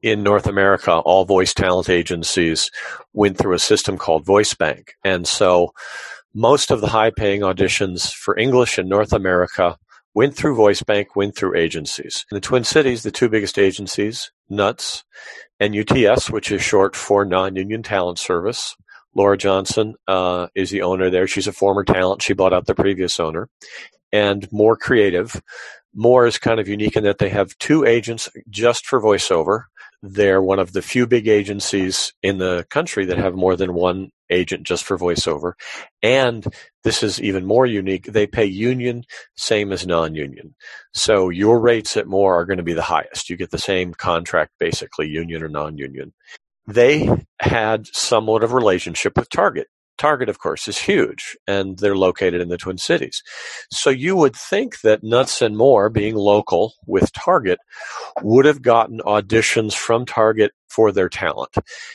in North America, all voice talent agencies went through a system called Voice Bank. And so most of the high-paying auditions for English in North America went through Voice Bank, went through agencies. In the Twin Cities, the two biggest agencies, NUTS and UTS, which is short for Non-Union Talent Service. Laura Johnson is the owner there. She's a former talent. She bought out the previous owner. And More Creative. More is kind of unique in that they have two agents just for voiceover. They're one of the few big agencies in the country that have more than one agent just for voiceover. And this is even more unique. They pay union, same as non-union. So your rates at More are going to be the highest. You get the same contract, basically, union or non-union. They had somewhat of a relationship with Target. Target, of course, is huge, and they're located in the Twin Cities. So you would think that Nuts and More, being local with Target, would have gotten auditions from Target for their talent,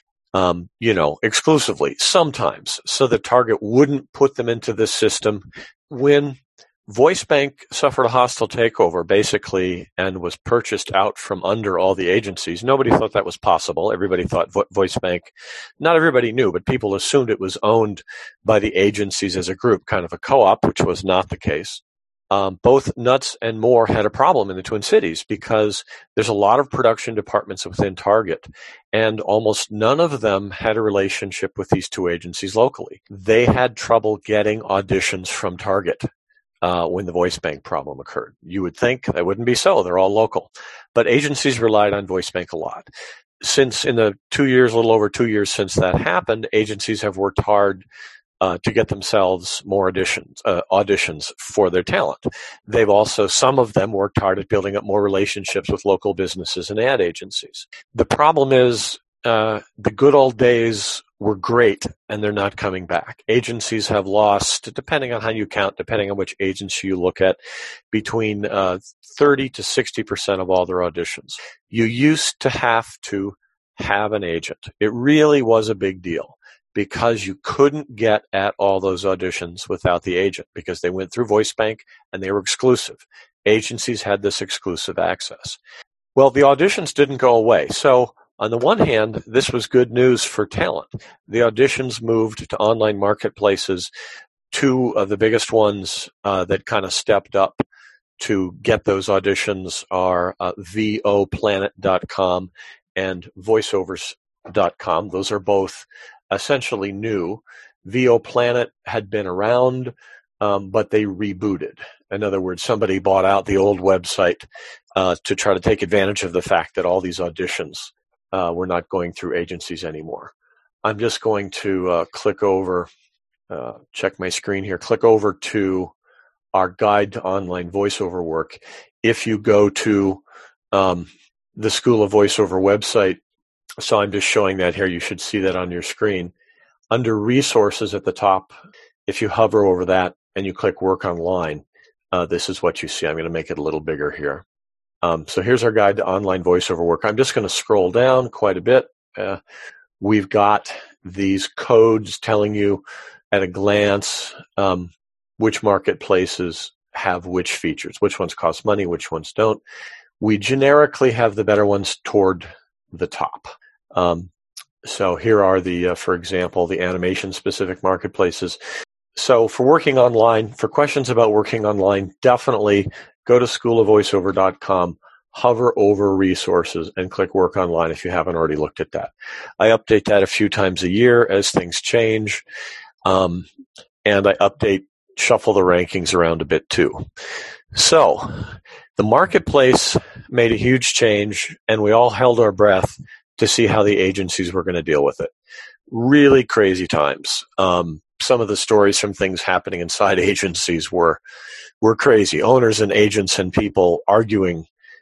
exclusively, sometimes, so that Target wouldn't put them into this system. When Voice Bank suffered a hostile takeover, basically, and was purchased out from under all the agencies, nobody thought that was possible. Everybody thought Voice Bank, not everybody knew, but people assumed it was owned by the agencies as a group, kind of a co-op, which was not the case. Both Nuts and More had a problem in the Twin Cities because there's a lot of production departments within Target, and almost none of them had a relationship with these two agencies locally. They had trouble getting auditions from Target. When the Voice Bank problem occurred. You would think that wouldn't be so. They're all local. But agencies relied on Voice Bank a lot. Since in the 2 years, a little over 2 years since that happened, agencies have worked hard to get themselves more auditions for their talent. They've also, some of them, worked hard at building up more relationships with local businesses and ad agencies. The problem is the good old days were great, and they're not coming back. Agencies have lost, depending on how you count, depending on which agency you look at, between 30 to 60% of all their auditions. You used to have an agent. It really was a big deal because you couldn't get at all those auditions without the agent because they went through Voice Bank and they were exclusive. Agencies had this exclusive access. Well, the auditions didn't go away. So on the one hand, this was good news for talent. The auditions moved to online marketplaces. Two of the biggest ones that kind of stepped up to get those auditions are VOplanet.com and voiceovers.com. Those are both essentially new. VOplanet had been around, but they rebooted. In other words, somebody bought out the old website to try to take advantage of the fact that all these auditions we're not going through agencies anymore. I'm just going to click over, check my screen here, click over to our guide to online voiceover work. If you go to the School of Voiceover website, so I'm just showing that here, you should see that on your screen. Under resources at the top, if you hover over that and you click work online, this is what you see. I'm going to make it a little bigger here. So here's our guide to online voiceover work. I'm just going to scroll down quite a bit. We've got these codes telling you at a glance which marketplaces have which features, which ones cost money, which ones don't. We generically have the better ones toward the top. So here are for example, the animation-specific marketplaces. So for working online, for questions about working online, definitely go to schoolofvoiceover.com, hover over resources, and click Work Online if you haven't already looked at that. I update that a few times a year as things change, and I shuffle the rankings around a bit too. So the marketplace made a huge change, and we all held our breath to see how the agencies were going to deal with it. Really crazy times. Some of the stories from things happening inside agencies were crazy. Owners and agents and people arguing,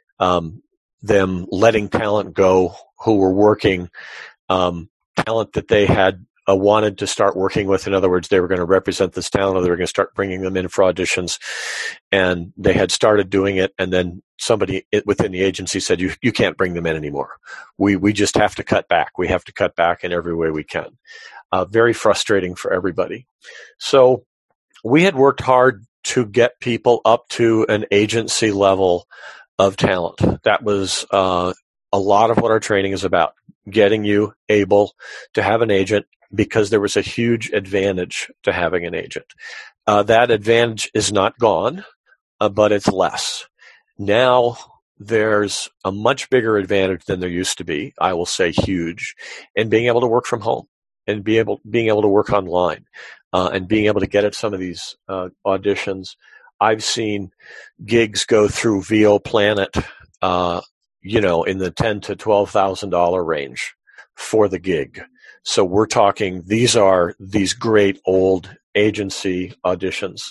them letting talent go who were working, talent that they had wanted to start working with. In other words, they were going to represent this talent, or they were going to start bringing them in for auditions, and they had started doing it, and then somebody within the agency said, you can't bring them in anymore. We just have to cut back. We have to cut back in every way we can. Very frustrating for everybody. So we had worked hard to get people up to an agency level of talent. That was a lot of what our training is about, getting you able to have an agent, because there was a huge advantage to having an agent. That advantage is not gone, but it's less. Now there's a much bigger advantage than there used to be. I will say huge, in being able to work from home and being able to work online, and being able to get at some of these auditions. I've seen gigs go through VO Planet, in the $10,000 to $12,000 range for the gig. So we're talking, these are these great old agency auditions.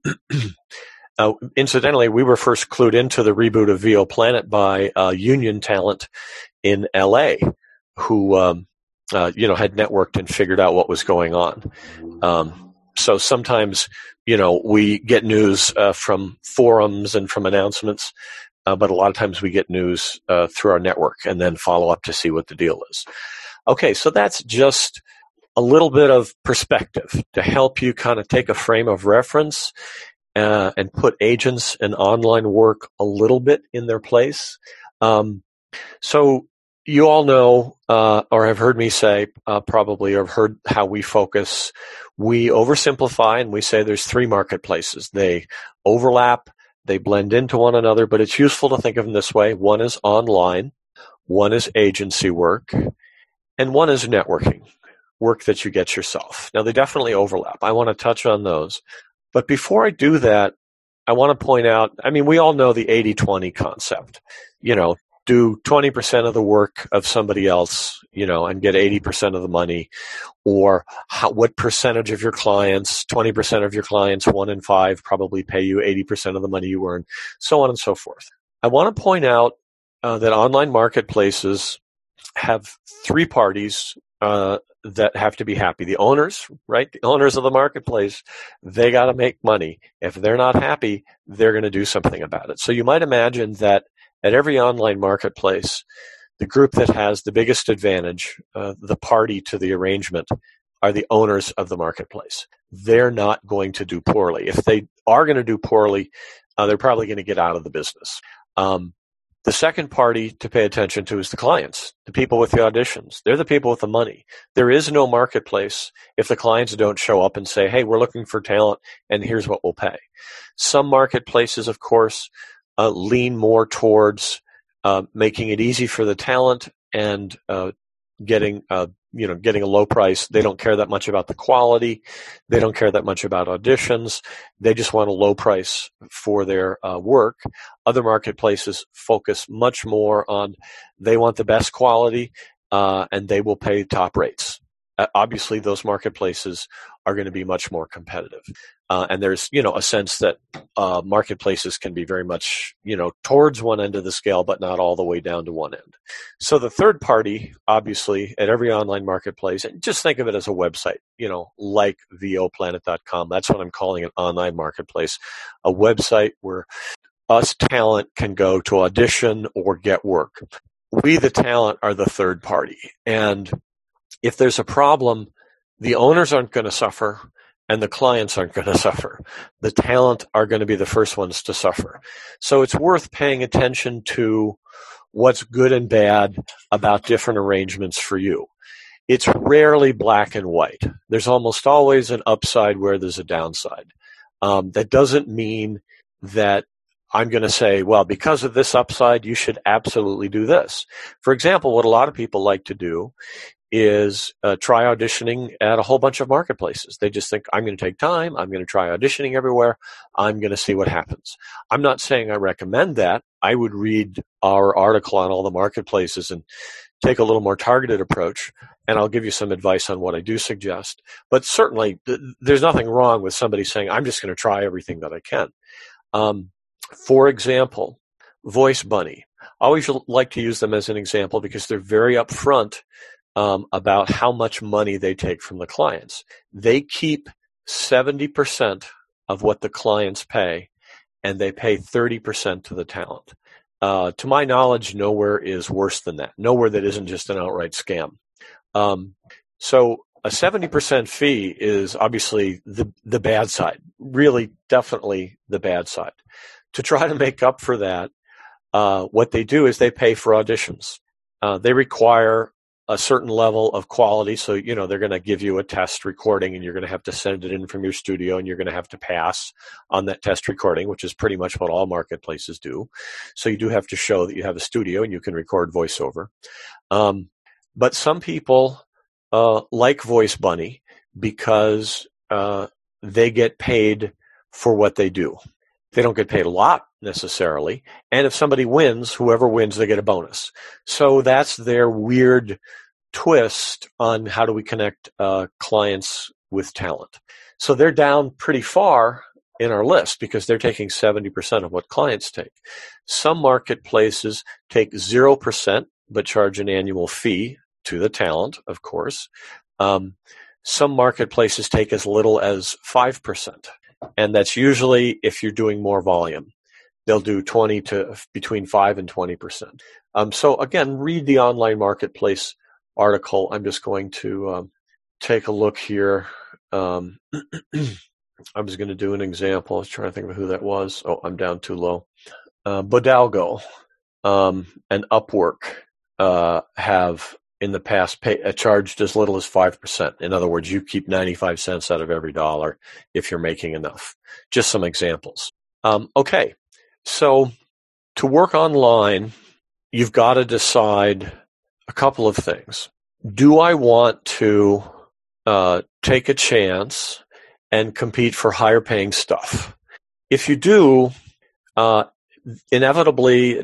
Incidentally, we were first clued into the reboot of VO Planet by union talent in LA who, had networked and figured out what was going on. So sometimes, we get news from forums and from announcements, but a lot of times we get news through our network and then follow up to see what the deal is. Okay, so that's just a little bit of perspective to help you kind of take a frame of reference and put agents and online work a little bit in their place. So you all know, or have heard me say probably, or have heard how we focus. We oversimplify and we say there's three marketplaces. They overlap, they blend into one another, but it's useful to think of them this way. One is online, one is agency work, and one is networking, work that you get yourself. Now, they definitely overlap. I want to touch on those. But before I do that, I want to point out, we all know the 80-20 concept. Do 20% of the work of somebody else, and get 80% of the money. Or what percentage of your clients, 20% of your clients, 1 in 5, probably pay you 80% of the money you earn, so on and so forth. I want to point out that online marketplaces have three parties that have to be happy. The owners, right? The owners of the marketplace, they got to make money. If they're not happy, they're going to do something about it. So you might imagine that at every online marketplace, the group that has the biggest advantage, the party to the arrangement, are the owners of the marketplace. They're not going to do poorly. If they are going to do poorly, they're probably going to get out of the business. The second party to pay attention to is the clients, the people with the auditions. They're the people with the money. There is no marketplace if the clients don't show up and say, hey, we're looking for talent and here's what we'll pay. Some marketplaces, of course, lean more towards making it easy for the talent and getting a low price. They don't care that much about the quality. They don't care that much about auditions. They just want a low price for their work. Other marketplaces focus much more on, they want the best quality, and they will pay top rates. Obviously, those marketplaces are going to be much more competitive. And there's, a sense that marketplaces can be very much, towards one end of the scale, but not all the way down to one end. So the third party, obviously, at every online marketplace, and just think of it as a website, like voplanet.com. That's what I'm calling an online marketplace, a website where us talent can go to audition or get work. We, the talent, are the third party. And if there's a problem, the owners aren't going to suffer and the clients aren't going to suffer. The talent are going to be the first ones to suffer. So it's worth paying attention to what's good and bad about different arrangements for you. It's rarely black and white. There's almost always an upside where there's a downside. That doesn't mean that I'm going to say, well, because of this upside, you should absolutely do this. For example, what a lot of people like to do is try auditioning at a whole bunch of marketplaces. They just think, I'm going to take time. I'm going to try auditioning everywhere. I'm going to see what happens. I'm not saying I recommend that. I would read our article on all the marketplaces and take a little more targeted approach, and I'll give you some advice on what I do suggest. But certainly, there's nothing wrong with somebody saying, I'm just going to try everything that I can. For example, Voice Bunny. I always like to use them as an example because they're very upfront about how much money they take from the clients. They keep 70% of what the clients pay, and they pay 30% to the talent. To my knowledge, nowhere is worse than that. Nowhere that isn't just an outright scam. So a 70% fee is obviously the bad side, really definitely the bad side. To try to make up for that, what they do is they pay for auditions. They require a certain level of quality. So, they're going to give you a test recording and you're going to have to send it in from your studio and you're going to have to pass on that test recording, which is pretty much what all marketplaces do. So you do have to show that you have a studio and you can record voiceover. But some people like Voice Bunny because they get paid for what they do. They don't get paid a lot necessarily. And if somebody wins, whoever wins, they get a bonus. So that's their weird twist on how do we connect clients with talent. So they're down pretty far in our list because they're taking 70% of what clients take. Some marketplaces take 0% but charge an annual fee to the talent, of course. Some marketplaces take as little as 5%. And that's usually if you're doing more volume. They'll do between 5 and 20%. So again, read the online marketplace article. I'm just going to take a look here. I was going to do an example. I was trying to think of who that was. Oh, I'm down too low. Bodalgo and Upwork have in the past charged as little as 5%. In other words, you keep 95 cents out of every dollar if you're making enough. Just some examples. Okay, so to work online, you've got to decide a couple of things. Do I want to take a chance and compete for higher paying stuff? If you do, not inevitably,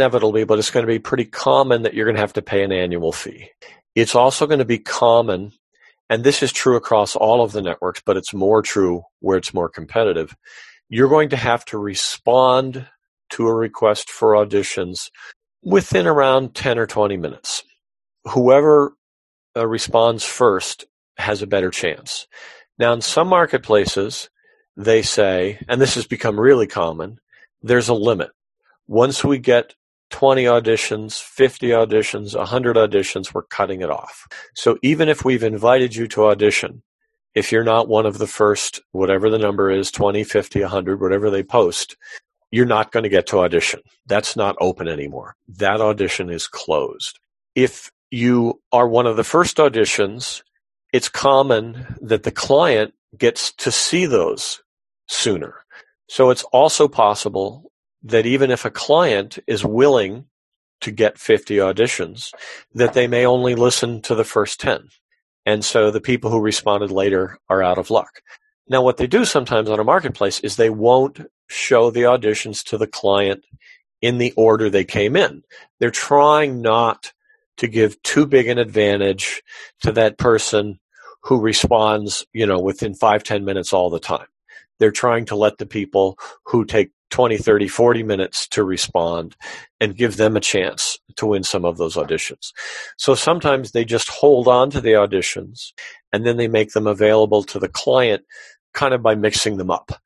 but it's going to be pretty common that you're going to have to pay an annual fee. It's also going to be common, and this is true across all of the networks, but it's more true where it's more competitive. You're going to have to respond to a request for auditions within around 10 or 20 minutes. Whoever responds first has a better chance. Now, in some marketplaces, they say, and this has become really common, there's a limit. Once we get 20 auditions, 50 auditions, 100 auditions, we're cutting it off. So even if we've invited you to audition, if you're not one of the first, whatever the number is, 20, 50, 100, whatever they post, you're not going to get to audition. That's not open anymore. That audition is closed. If you are one of the first auditions, it's common that the client gets to see those sooner. So it's also possible that even if a client is willing to get 50 auditions, that they may only listen to the first 10. And so the people who responded later are out of luck. Now, what they do sometimes on a marketplace is they won't show the auditions to the client in the order they came in. They're trying not to give too big an advantage to that person who responds, within 5-10 minutes all the time. They're trying to let the people who take 20, 30, 40 minutes to respond and give them a chance to win some of those auditions. So sometimes they just hold on to the auditions and then they make them available to the client kind of by mixing them up.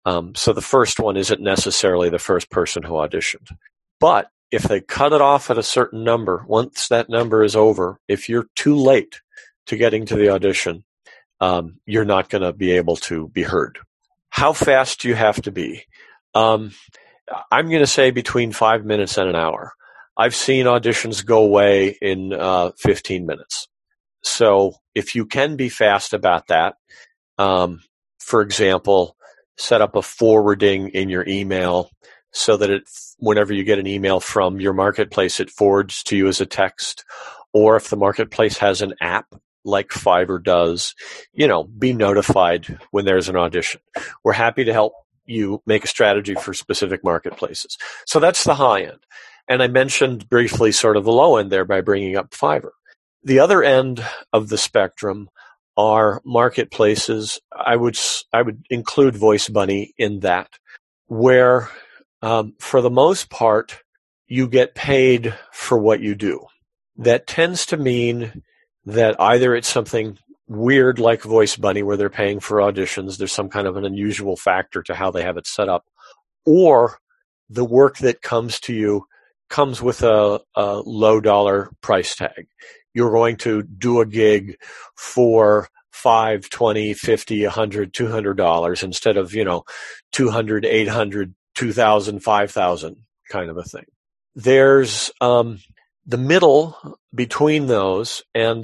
So the first one isn't necessarily the first person who auditioned. But if they cut it off at a certain number, once that number is over, if you're too late to getting to the audition, you're not going to be able to be heard. How fast do you have to be? I'm going to say between 5 minutes and an hour. I've seen auditions go away in 15 minutes. So if you can be fast about that, for example, set up a forwarding in your email so that whenever you get an email from your marketplace, it forwards to you as a text. Or if the marketplace has an app like Fiverr does, be notified when there's an audition. We're happy to help you make a strategy for specific marketplaces. So that's the high end. And I mentioned briefly sort of the low end there by bringing up Fiverr. The other end of the spectrum are marketplaces. I would include Voice Bunny in that, where for the most part, you get paid for what you do. That tends to mean that either it's something weird like Voice Bunny where they're paying for auditions, there's some kind of an unusual factor to how they have it set up, or the work that comes to you comes with a low dollar price tag. You're going to do a gig for $5, $20, $50, $100, $200 instead of, $200, $800, $2,000, $5,000 kind of a thing. There's the middle between those, and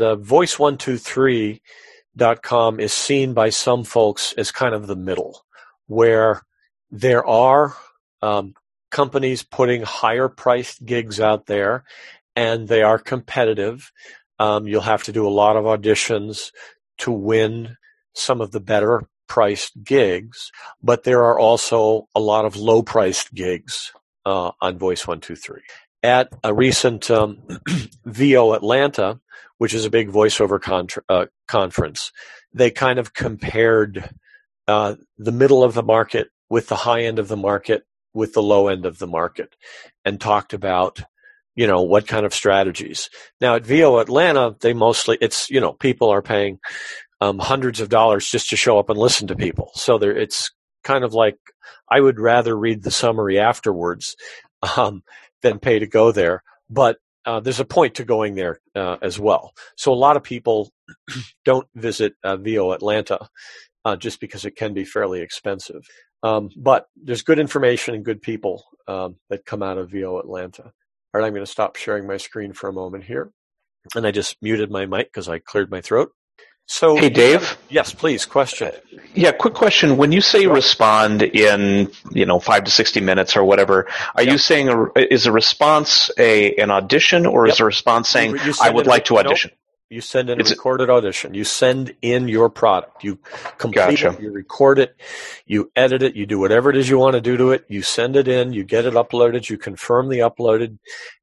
voice123.com is seen by some folks as kind of the middle, where there are companies putting higher priced gigs out there, and they are competitive. You'll have to do a lot of auditions to win some of the better priced gigs, but there are also a lot of low priced gigs on Voice123. At a recent VO Atlanta, which is a big voiceover conference, they kind of compared the middle of the market with the high end of the market with the low end of the market, and talked about, what kind of strategies. Now at VO Atlanta, people are paying hundreds of dollars just to show up and listen to people. So it's kind of like, I would rather read the summary afterwards than pay to go there. But there's a point to going there as well. So a lot of people don't visit VO Atlanta just because it can be fairly expensive. But there's good information and good people that come out of VO Atlanta. All right, I'm going to stop sharing my screen for a moment here. And I just muted my mic because I cleared my throat. So, hey, Dave. Yes, please. Question. Yeah, quick question. When you say respond in 5 to 60 minutes or whatever, are you saying is a response an audition, or is a response saying I would like to audition? Nope. You send in a recorded audition. You send in your product. You complete it, you record it, you edit it, you do whatever it is you want to do to it. You send it in, you get it uploaded, you confirm the uploaded,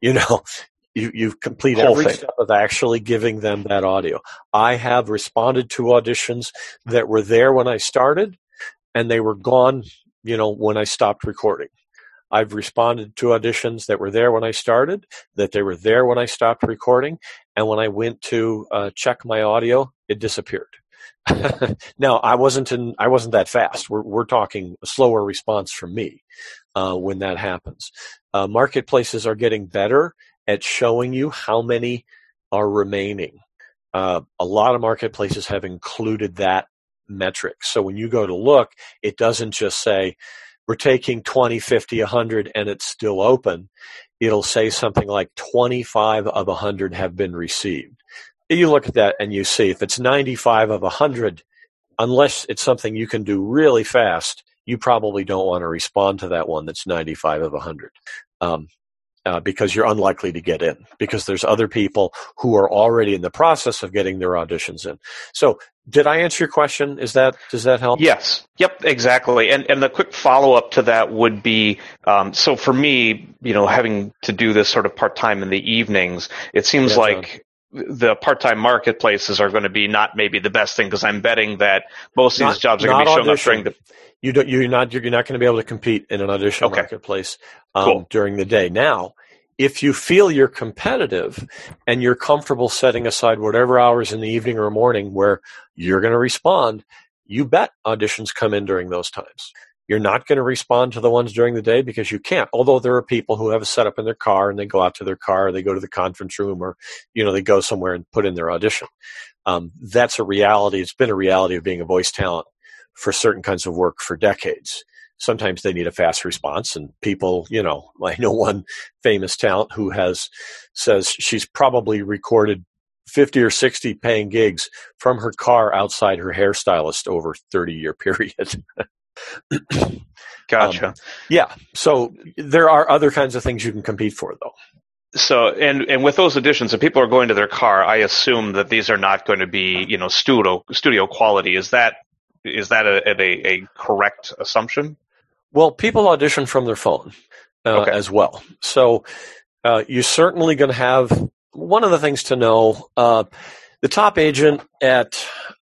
you complete every step of actually giving them that audio. I have responded to auditions that were there when I started, and they were gone, when I stopped recording. I've responded to auditions that were there when I started, that they were there when I stopped recording, and when I went to check my audio, it disappeared. Now, I wasn't that fast. We're talking a slower response from me when that happens. Marketplaces are getting better at showing you how many are remaining. A lot of marketplaces have included that metric. So when you go to look, it doesn't just say, we're taking 20, 50, 100, and it's still open. It'll say something like 25 of 100 have been received. You look at that and you see if it's 95 of 100, unless it's something you can do really fast, you probably don't want to respond to that one that's 95 of 100. Because you're unlikely to get in, because there's other people who are already in the process of getting their auditions in. So did I answer your question? Does that help? Yes. Yep, exactly. And the quick follow-up to that would be, so for me, having to do this sort of part-time in the evenings, it seems like the part-time marketplaces are going to be not maybe the best thing, because I'm betting that most of these jobs are going to be showing up during the... You're not going to be able to compete in an audition marketplace during the day. Now, if you feel you're competitive and you're comfortable setting aside whatever hours in the evening or morning where you're going to respond, you bet auditions come in during those times. You're not going to respond to the ones during the day because you can't. Although there are people who have a setup in their car and they go out to their car, or they go to the conference room, or they go somewhere and put in their audition. That's a reality. It's been a reality of being a voice talent for certain kinds of work for decades. Sometimes they need a fast response, and people, I know one famous talent who says she's probably recorded 50 or 60 paying gigs from her car outside her hairstylist over a 30-year period. Gotcha. Yeah. So there are other kinds of things you can compete for, though. So, and with those auditions, if people are going to their car, I assume that these are not going to be, studio quality. Is that a correct assumption? Well, people audition from their phone as well. So you're certainly going to have, one of the things to know, the top agent at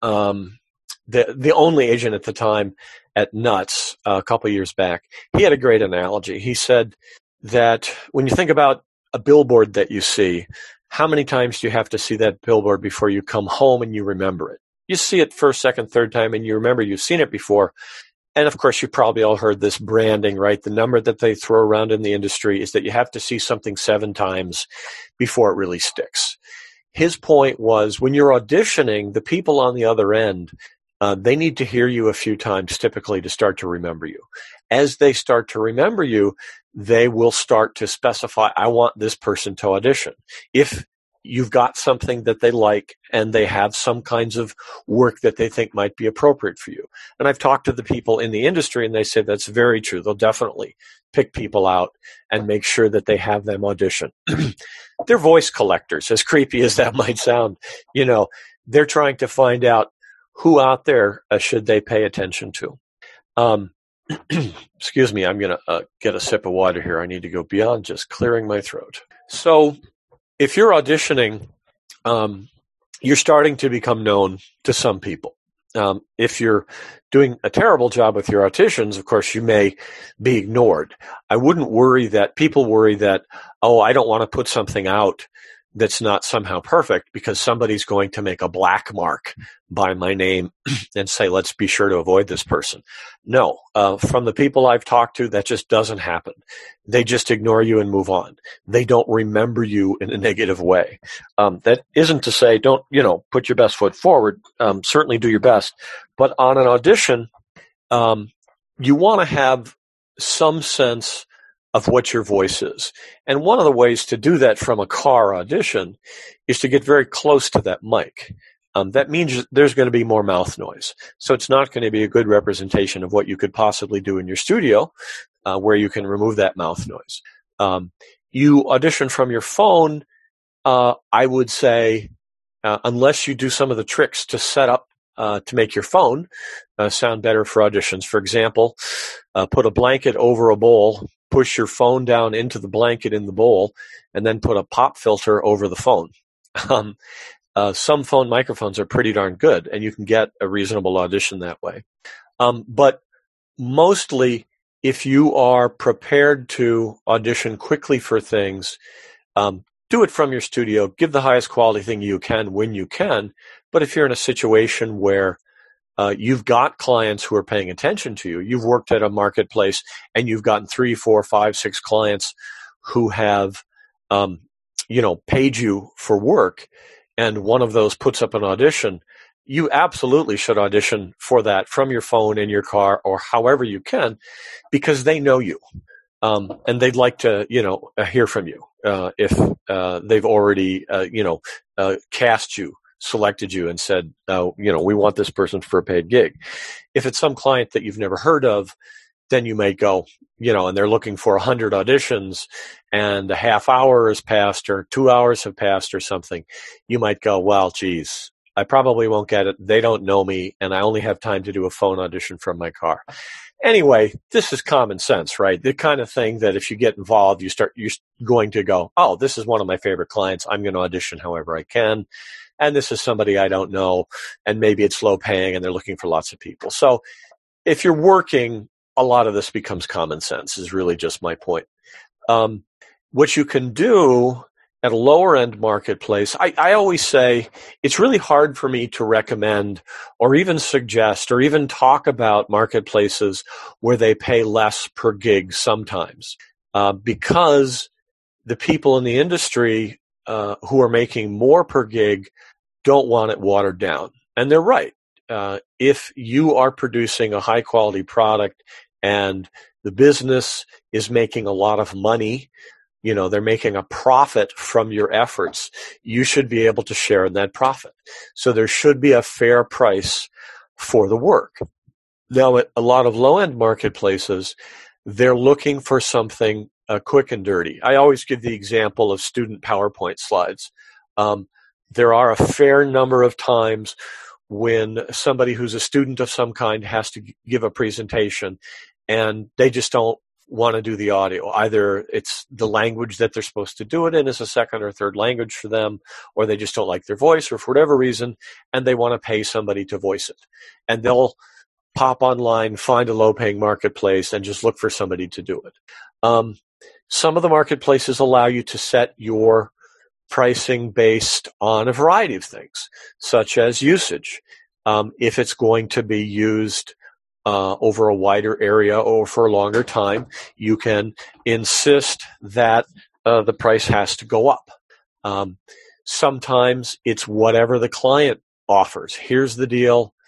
the only agent at the time at Nuts a couple of years back, he had a great analogy. He said that when you think about a billboard that you see, how many times do you have to see that billboard before you come home and you remember it? You see it first, second, third time, and you remember you've seen it before. And of course, you probably all heard this branding, right? The number that they throw around in the industry is that you have to see something 7 times before it really sticks. His point was, when you're auditioning, the people on the other end, They need to hear you a few times typically to start to remember you. As they start to remember you, they will start to specify, I want this person to audition. If you've got something that they like and they have some kinds of work that they think might be appropriate for you. And I've talked to the people in the industry and they say that's very true. They'll definitely pick people out and make sure that they have them audition. They're voice collectors, as creepy as that might sound. They're trying to find out who out there should they pay attention to. Excuse me, I'm going to get a sip of water here. I need to go beyond just clearing my throat. So if you're auditioning, you're starting to become known to some people. If you're doing a terrible job with your auditions, of course, you may be ignored. I wouldn't worry that people worry that, I don't want to put something out that's not somehow perfect because somebody's going to make a black mark by my name and say, let's be sure to avoid this person. No, from the people I've talked to, that just doesn't happen. They just ignore you and move on. They don't remember you in a negative way. That isn't to say don't, put your best foot forward. Certainly do your best. But on an audition, you want to have some sense of what your voice is. And one of the ways to do that from a car audition is to get very close to that mic. That means there's going to be more mouth noise. So it's not going to be a good representation of what you could possibly do in your studio, where you can remove that mouth noise. You audition from your phone, I would say, unless you do some of the tricks to set up to make your phone sound better for auditions. For example, put a blanket over a bowl, push your phone down into the blanket in the bowl, and then put a pop filter over the phone. Some phone microphones are pretty darn good, and you can get a reasonable audition that way. But mostly, if you are prepared to audition quickly for things, do it from your studio. Give the highest quality thing you can when you can. But if you're in a situation where you've got clients who are paying attention to you, you've worked at a marketplace and you've gotten 3, 4, 5, 6 clients who have, paid you for work, and one of those puts up an audition, you absolutely should audition for that from your phone in your car or however you can, because they know you. And they'd like to, hear from you, if, they've already, cast you, selected you and said, we want this person for a paid gig. If it's some client that you've never heard of, then you may go, and they're looking for 100 auditions and a half hour has passed or 2 hours have passed or something. You might go, well, geez, I probably won't get it. They don't know me and I only have time to do a phone audition from my car. Anyway, this is common sense, right? The kind of thing that if you get involved, you're going to go, oh, this is one of my favorite clients. I'm going to audition however I can. And this is somebody I don't know, and maybe it's low paying and they're looking for lots of people. So if you're working, a lot of this becomes common sense is really just my point. What you can do at a lower end marketplace, I always say it's really hard for me to recommend or even suggest or even talk about marketplaces where they pay less per gig sometimes, because the people in the industry who are making more per gig don't want it watered down. And they're right. If you are producing a high quality product and the business is making a lot of money, they're making a profit from your efforts, you should be able to share in that profit. So there should be a fair price for the work. Now, at a lot of low-end marketplaces, they're looking for something quick and dirty. I always give the example of student PowerPoint slides. There are a fair number of times when somebody who's a student of some kind has to give a presentation and they just don't want to do the audio. Either it's the language that they're supposed to do it in is a second or third language for them, or they just don't like their voice, or for whatever reason, and they want to pay somebody to voice it. And they'll pop online, find a low-paying marketplace, and just look for somebody to do it. Some of the marketplaces allow you to set your pricing based on a variety of things, such as usage. If it's going to be used over a wider area or for a longer time, you can insist that the price has to go up. Sometimes it's whatever the client offers. Here's the deal.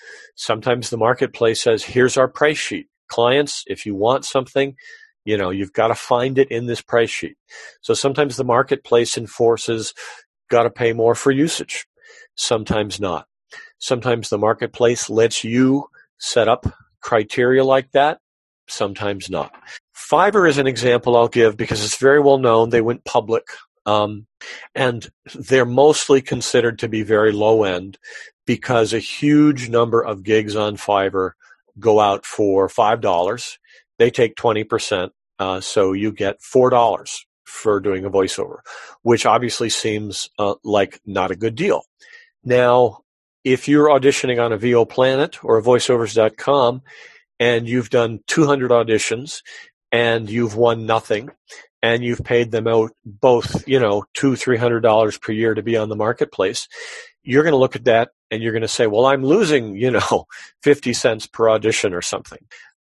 Sometimes the marketplace says, here's our price sheet. Clients, if you want something, you've got to find it in this price sheet. So sometimes the marketplace enforces, got to pay more for usage. Sometimes not. Sometimes the marketplace lets you set up criteria like that. Sometimes not. Fiverr is an example I'll give because it's very well known. They went public, and they're mostly considered to be very low end because a huge number of gigs on Fiverr go out for $5. They take 20%, so you get $4 for doing a voiceover, which obviously seems like not a good deal. Now, if you're auditioning on a VO Planet or a voiceovers.com and you've done 200 auditions and you've won nothing and you've paid them out both, $200-$300 per year to be on the marketplace, you're going to look at that and you're going to say, well, I'm losing, 50 cents per audition or something.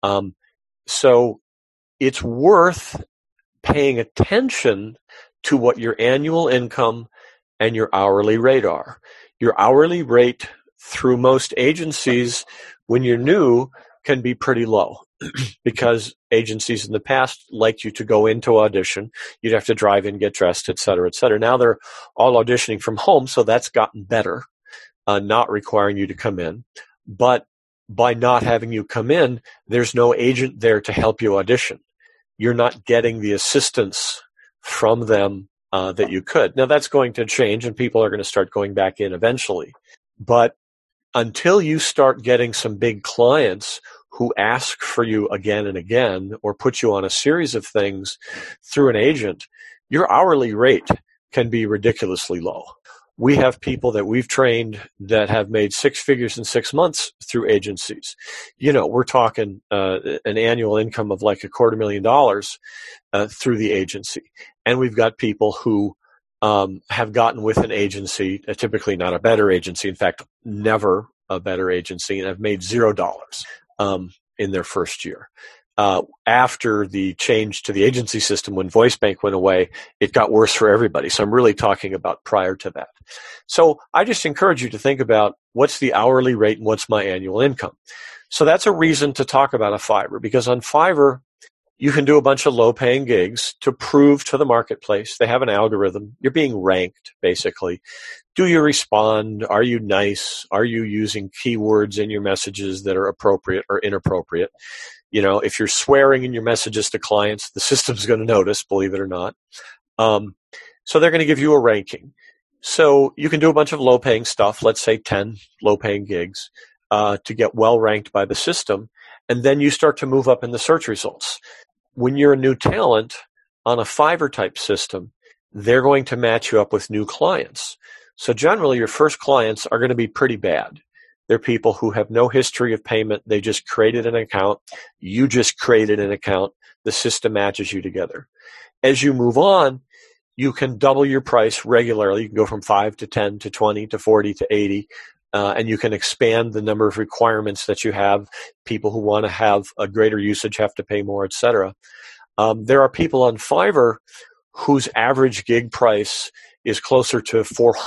So it's worth paying attention to what your annual income and your hourly rate are. Your hourly rate through most agencies when you're new can be pretty low because agencies in the past liked you to go into audition. You'd have to drive in, get dressed, et cetera, et cetera. Now they're all auditioning from home, so that's gotten better, not requiring you to come in. But by not having you come in, there's no agent there to help you audition. You're not getting the assistance from them that you could. Now that's going to change and people are going to start going back in eventually. But until you start getting some big clients who ask for you again and again or put you on a series of things through an agent, your hourly rate can be ridiculously low. We have people that we've trained that have made six figures in 6 months through agencies. We're talking an annual income of like $250,000 through the agency. And we've got people who have gotten with an agency, typically not a better agency, in fact, never a better agency, and have made $0 in their first year. After the change to the agency system, when VoiceBank went away, it got worse for everybody. So I'm really talking about prior to that. So I just encourage you to think about what's the hourly rate and what's my annual income. So that's a reason to talk about a Fiverr, because on Fiverr, you can do a bunch of low-paying gigs to prove to the marketplace. They have an algorithm. You're being ranked, basically. Do you respond? Are you nice? Are you using keywords in your messages that are appropriate or inappropriate? If you're swearing in your messages to clients, the system's going to notice, believe it or not. So they're going to give you a ranking. So you can do a bunch of low-paying stuff, let's say 10 low-paying gigs, to get well-ranked by the system. And then you start to move up in the search results. When you're a new talent on a Fiverr-type system, they're going to match you up with new clients. So generally, your first clients are going to be pretty bad. They're people who have no history of payment. They just created an account. You just created an account. The system matches you together. As you move on, you can double your price regularly. You can go from 5 to 10 to 20 to 40 to 80. And you can expand the number of requirements that you have. People who want to have a greater usage have to pay more, et cetera. There are people on Fiverr whose average gig price is closer to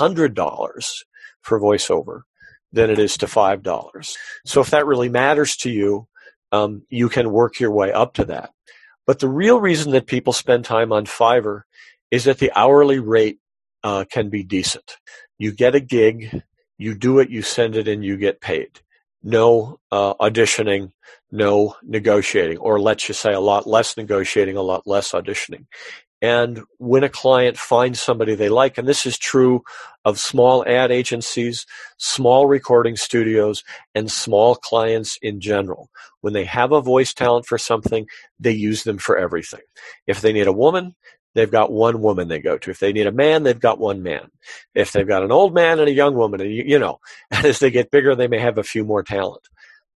$400 for voiceover than it is to $5. So if that really matters to you, you can work your way up to that. But the real reason that people spend time on Fiverr is that the hourly rate can be decent. You get a gig, you do it, you send it in, you get paid. No auditioning, no negotiating, or let's just say a lot less negotiating, a lot less auditioning. And when a client finds somebody they like, and this is true of small ad agencies, small recording studios, and small clients in general, when they have a voice talent for something, they use them for everything. If they need a woman, they've got one woman they go to. If they need a man, they've got one man. If they've got an old man and a young woman, and and as they get bigger, they may have a few more talent.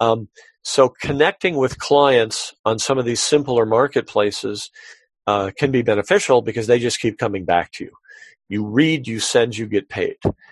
So connecting with clients on some of these simpler marketplaces can be beneficial because they just keep coming back to you. You read, you send, you get paid.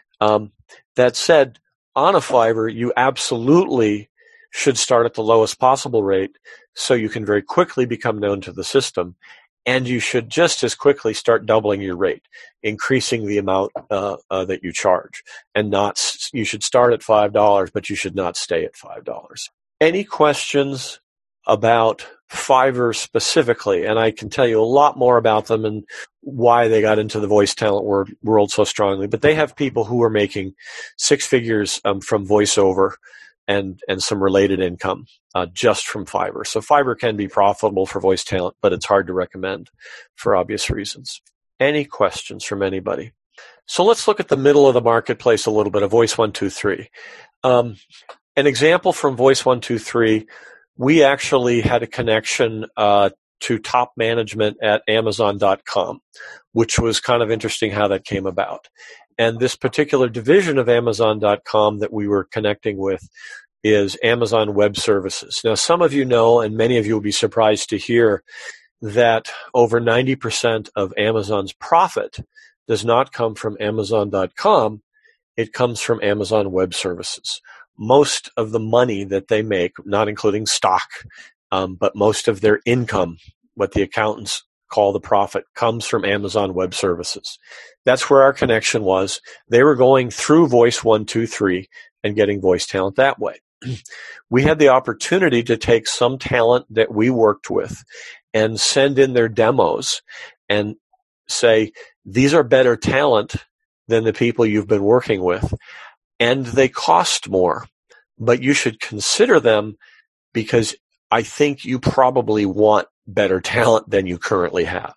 That said, on a Fiverr, you absolutely should start at the lowest possible rate so you can very quickly become known to the system. And you should just as quickly start doubling your rate, increasing the amount that you charge, and not, You should start at $5, but you should not stay at $5. Any questions about Fiverr specifically? And I can tell you a lot more about them and why they got into the voice talent world so strongly. But they have people who are making six figures from voiceover and some related income just from Fiverr. So Fiverr can be profitable for voice talent, but it's hard to recommend for obvious reasons. Any questions from anybody? So let's look at the middle of the marketplace a little bit of Voice123. An example from Voice123, we actually had a connection to top management at Amazon.com, which was kind of interesting how that came about. And this particular division of Amazon.com that we were connecting with is Amazon Web Services. Now, some of you know, and many of you will be surprised to hear, that over 90% of Amazon's profit does not come from Amazon.com. It comes from Amazon Web Services. Most of the money that they make, not including stock, but most of their income, what the accountants call the profit, comes from Amazon Web Services. That's where our connection was. They were going through Voice123 and getting voice talent that way. We had the opportunity to take some talent that we worked with and send in their demos and say, these are better talent than the people you've been working with, and they cost more, but you should consider them because I think you probably want better talent than you currently have.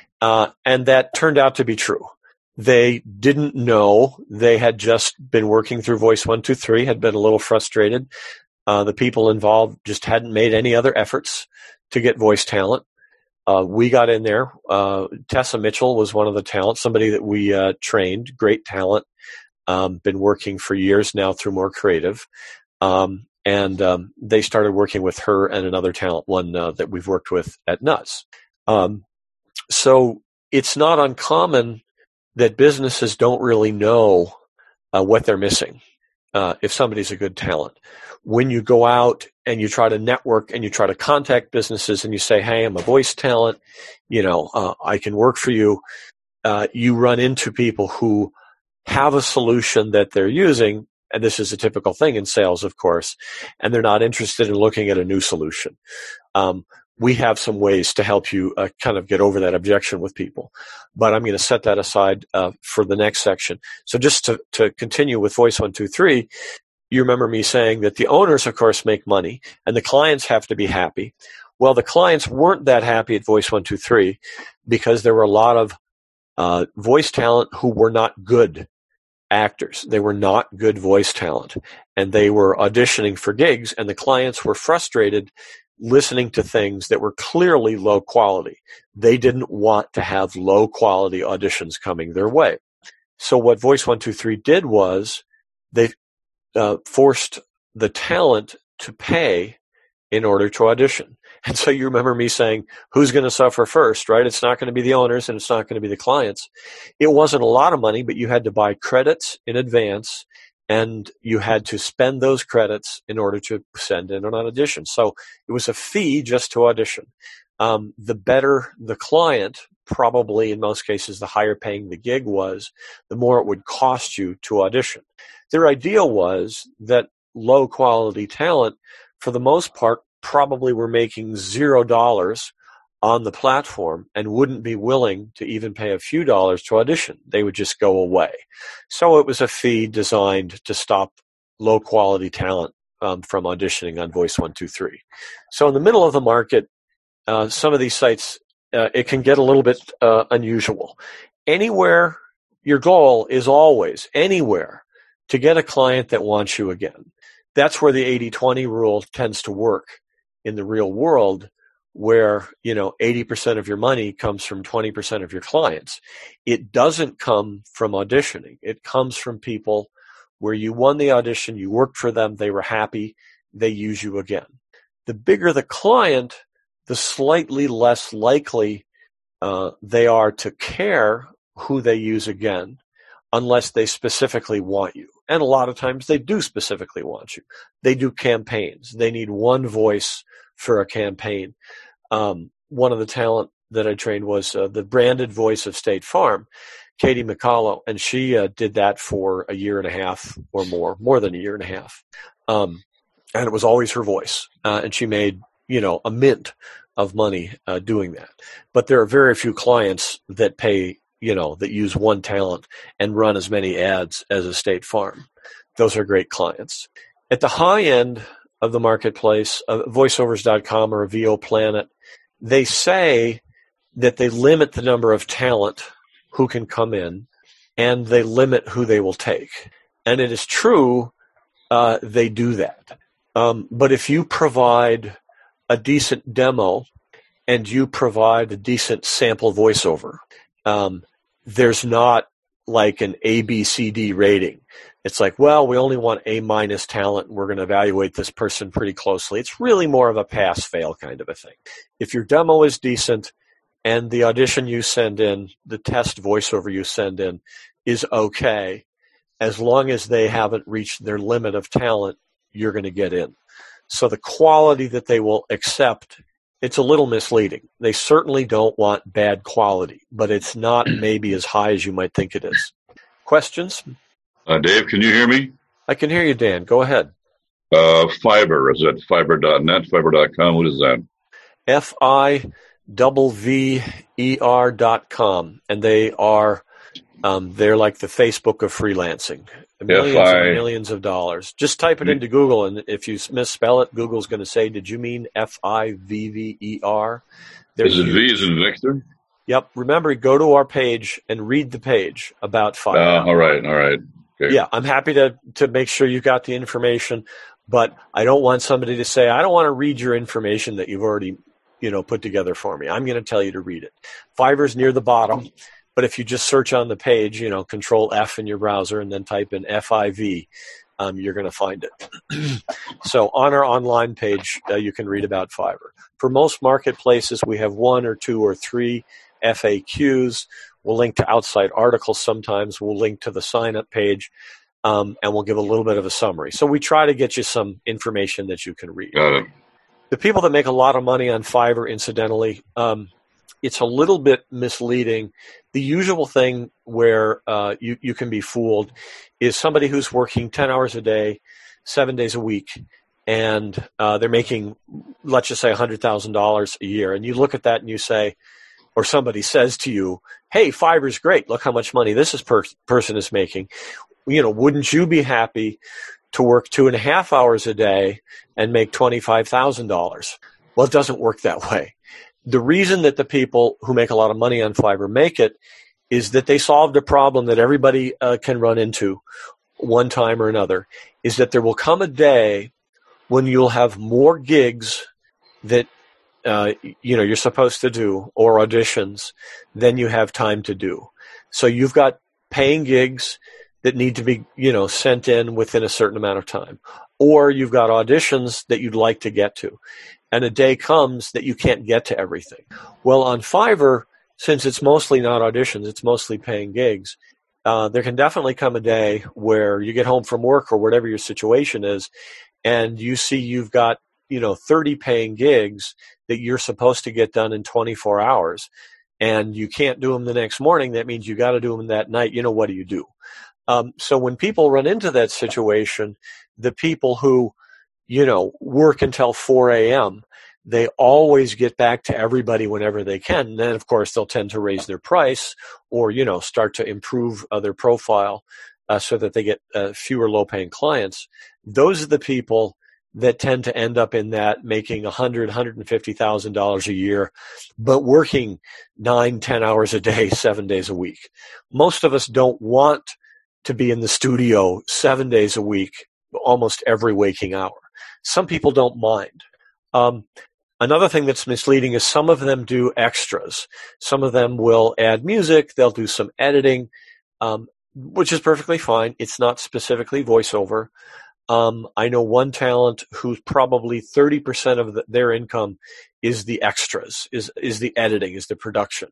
And that turned out to be true. They didn't know. They had just been working through Voice123, had been a little frustrated. The people involved just hadn't made any other efforts to get voice talent. We got in there. Tessa Mitchell was one of the talent, somebody that we trained, great talent, been working for years now through More Creative. And they started working with her and another talent, one that we've worked with at Nuts. So it's not uncommon that businesses don't really know what they're missing if somebody's a good talent. When you go out and you try to network and you try to contact businesses and you say, hey, I'm a voice talent, I can work for you, you run into people who have a solution that they're using, and this is a typical thing in sales, of course, and they're not interested in looking at a new solution. We have some ways to help you kind of get over that objection with people. But I'm going to set that aside for the next section. So just to continue with Voice123, you remember me saying that the owners, of course, make money, and the clients have to be happy. Well, the clients weren't that happy at Voice123 because there were a lot of voice talent who were not good actors. They were not good voice talent, and they were auditioning for gigs, and the clients were frustrated listening to things that were clearly low quality. They didn't want to have low quality auditions coming their way. So what Voice123 did was they forced the talent to pay in order to audition. And so you remember me saying, who's going to suffer first, right? It's not going to be the owners and it's not going to be the clients. It wasn't a lot of money, but you had to buy credits in advance and you had to spend those credits in order to send in an audition. So it was a fee just to audition. The better the client, probably in most cases the higher paying the gig was, the more it would cost you to audition. Their idea was that low quality talent, for the most part, probably were making $0 on the platform and wouldn't be willing to even pay a few dollars to audition. They would just go away. So it was a fee designed to stop low quality talent from auditioning on Voice123. So in the middle of the market, some of these sites, it can get a little bit unusual. Anywhere, your goal is always, anywhere, to get a client that wants you again. That's where the 80-20 rule tends to work in the real world, where 80% of your money comes from 20% of your clients. It doesn't come from auditioning. It comes from people where you won the audition, you worked for them, they were happy, they use you again. The bigger the client, the slightly less likely they are to care who they use again, unless they specifically want you. And a lot of times they do specifically want you. They do campaigns. They need one voice for a campaign. One of the talent that I trained was the branded voice of State Farm Katie McCullough, and she did that for a year and a half or more than a year and a half. And it was always her voice. And she made, a mint of money doing that. But there are very few clients that pay, that use one talent and run as many ads as a State Farm. Those are great clients. At the high end of the marketplace, voiceovers.com or VO Planet, they say that they limit the number of talent who can come in, and they limit who they will take. And it is true, they do that. But if you provide a decent demo and you provide a decent sample voiceover, there's not like an A, B, C, D rating. It's like, well, we only want A- talent, and we're going to evaluate this person pretty closely. It's really more of a pass-fail kind of a thing. If your demo is decent and the audition you send in, the test voiceover you send in is okay, as long as they haven't reached their limit of talent, you're going to get in. So the quality that they will accept, it's a little misleading. They certainly don't want bad quality, but it's not maybe as high as you might think it is. Questions? Dave, can you hear me? I can hear you, Dan. Go ahead. Fiverr, is that fiverr.net, fiverr.com? What is that? FIVVER.com. And they are, they're like the Facebook of freelancing. Millions and millions of dollars. Just type it into Google, and if you misspell it, Google's going to say, did you mean FIVVER? Is it V as in Victor? Yep. Remember, go to our page and read the page about Fiverr. All right. Okay. Yeah, I'm happy to make sure you got the information, but I don't want somebody to say, I don't want to read your information that you've already, put together for me. I'm going to tell you to read it. Fiverr's near the bottom, but if you just search on the page, Control F in your browser and then type in FIV, you're going to find it. So on our online page, you can read about Fiverr. For most marketplaces, we have 1 or 2 or 3 FAQs. We'll link to outside articles sometimes. We'll link to the sign-up page, and we'll give a little bit of a summary. So we try to get you some information that you can read. Got it. The people that make a lot of money on Fiverr, incidentally, it's a little bit misleading. The usual thing where you can be fooled is somebody who's working 10 hours a day, 7 days a week, and they're making, let's just say, $100,000 a year. And you look at that and you say, or somebody says to you, hey, Fiverr's great. Look how much money this person is making. Wouldn't you be happy to work 2.5 hours a day and make $25,000? Well, it doesn't work that way. The reason that the people who make a lot of money on Fiverr make it is that they solved a problem that everybody can run into one time or another, is that there will come a day when you'll have more gigs that you're supposed to do, or auditions, than you have time to do. So you've got paying gigs that need to be, sent in within a certain amount of time, or you've got auditions that you'd like to get to, and a day comes that you can't get to everything. Well, on Fiverr, since it's mostly not auditions, it's mostly paying gigs, there can definitely come a day where you get home from work or whatever your situation is, and you see you've got 30 paying gigs that you're supposed to get done in 24 hours, and you can't do them the next morning. That means you got to do them that night. What do you do? So when people run into that situation, the people who, work until 4 a.m., they always get back to everybody whenever they can. And then, of course, they'll tend to raise their price or, start to improve their profile so that they get fewer low-paying clients. Those are the people that tend to end up in that making $100,000, $150,000 a year, but working 9-10 hours a day, 7 days a week. Most of us don't want to be in the studio 7 days a week, almost every waking hour. Some people don't mind. Another thing that's misleading is some of them do extras. Some of them will add music. They'll do some editing, which is perfectly fine. It's not specifically voiceover. I know one talent who's probably 30% of their income is the extras, is the editing, is the production.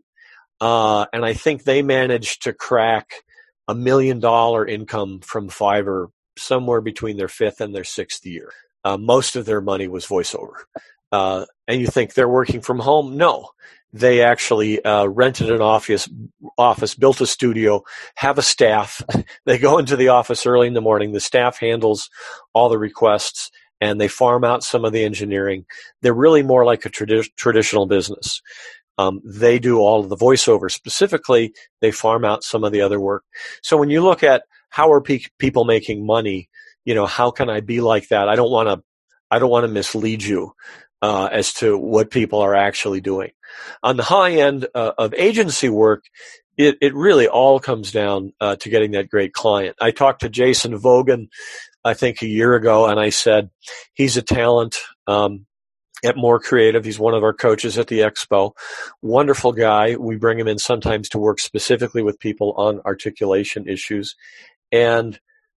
And I think they managed to crack $1 million income from Fiverr somewhere between their 5th and their 6th year. Most of their money was voiceover. And you think they're working from home? No. They actually rented an office, built a studio, have a staff. They go into the office early in the morning. The staff handles all the requests, and they farm out some of the engineering. They're really more like a traditional business. They do all of the voiceover. Specifically, they farm out some of the other work. So when you look at how are people making money, how can I be like that? I don't want to mislead you as to what people are actually doing. On the high end of agency work, it really all comes down to getting that great client. I talked to Jason Vogan, I think a year ago, and I said he's a talent at More Creative. He's one of our coaches at the Expo. Wonderful guy. We bring him in sometimes to work specifically with people on articulation issues. And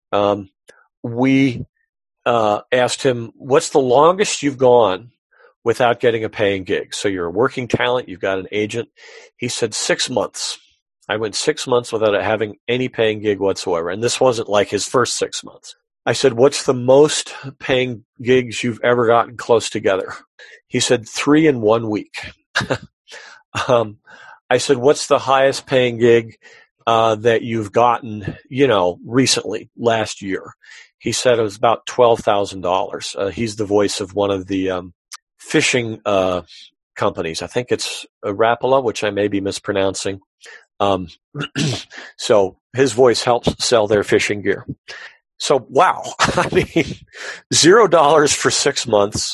we asked him, what's the longest you've gone without getting a paying gig? So you're a working talent, you've got an agent. He said 6 months. I went 6 months without having any paying gig whatsoever. And this wasn't like his first 6 months. I said, what's the most paying gigs you've ever gotten close together? He said 3 in 1 week. I said, what's the highest paying gig that you've gotten, recently, last year? He said it was about $12,000. He's the voice of one of the fishing companies. I think it's Rapala, which I may be mispronouncing. So his voice helps sell their fishing gear. So, wow. I mean, $0 for 6 months,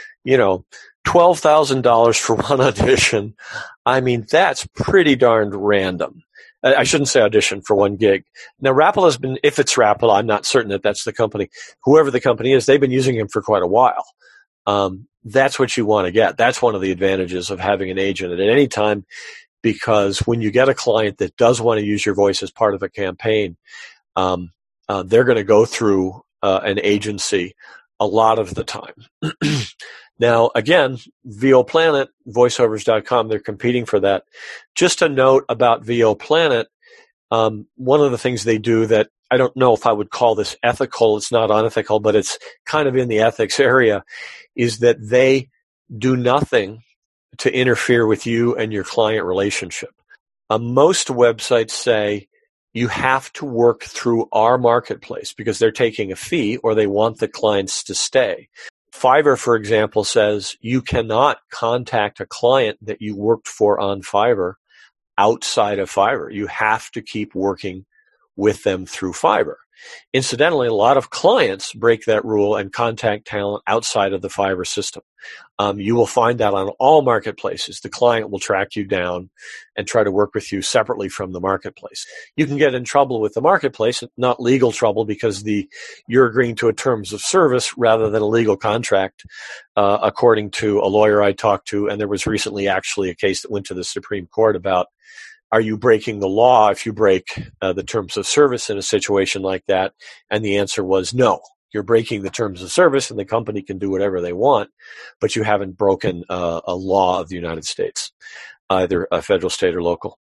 $12,000 for one audition. I mean, that's pretty darned random. I shouldn't say audition for one gig. Now, Rapala has been, if it's Rapala, I'm not certain that that's the company. Whoever the company is, they've been using him for quite a while. That's what you want to get. That's one of the advantages of having an agent at any time, because when you get a client that does want to use your voice as part of a campaign, they're going to go through an agency a lot of the time. Now, again, VO Planet, voiceovers.com, they're competing for that. Just a note about VO Planet, one of the things they do that I don't know if I would call this ethical, it's not unethical, but it's kind of in the ethics area, is that they do nothing to interfere with you and your client relationship. Most websites say you have to work through our marketplace because they're taking a fee or they want the clients to stay. Fiverr, for example, says you cannot contact a client that you worked for on Fiverr outside of Fiverr. You have to keep working with them through Fiverr. Incidentally, a lot of clients break that rule and contact talent outside of the Fiverr system. You will find that on all marketplaces. The client will track you down and try to work with you separately from the marketplace. You can get in trouble with the marketplace, not legal trouble, because you're agreeing to a terms of service rather than a legal contract, according to a lawyer I talked to. And there was recently actually a case that went to the Supreme Court about, are you breaking the law if you break the terms of service in a situation like that? And the answer was no. You're breaking the terms of service, and the company can do whatever they want, but you haven't broken a law of the United States, either a federal, state, or local.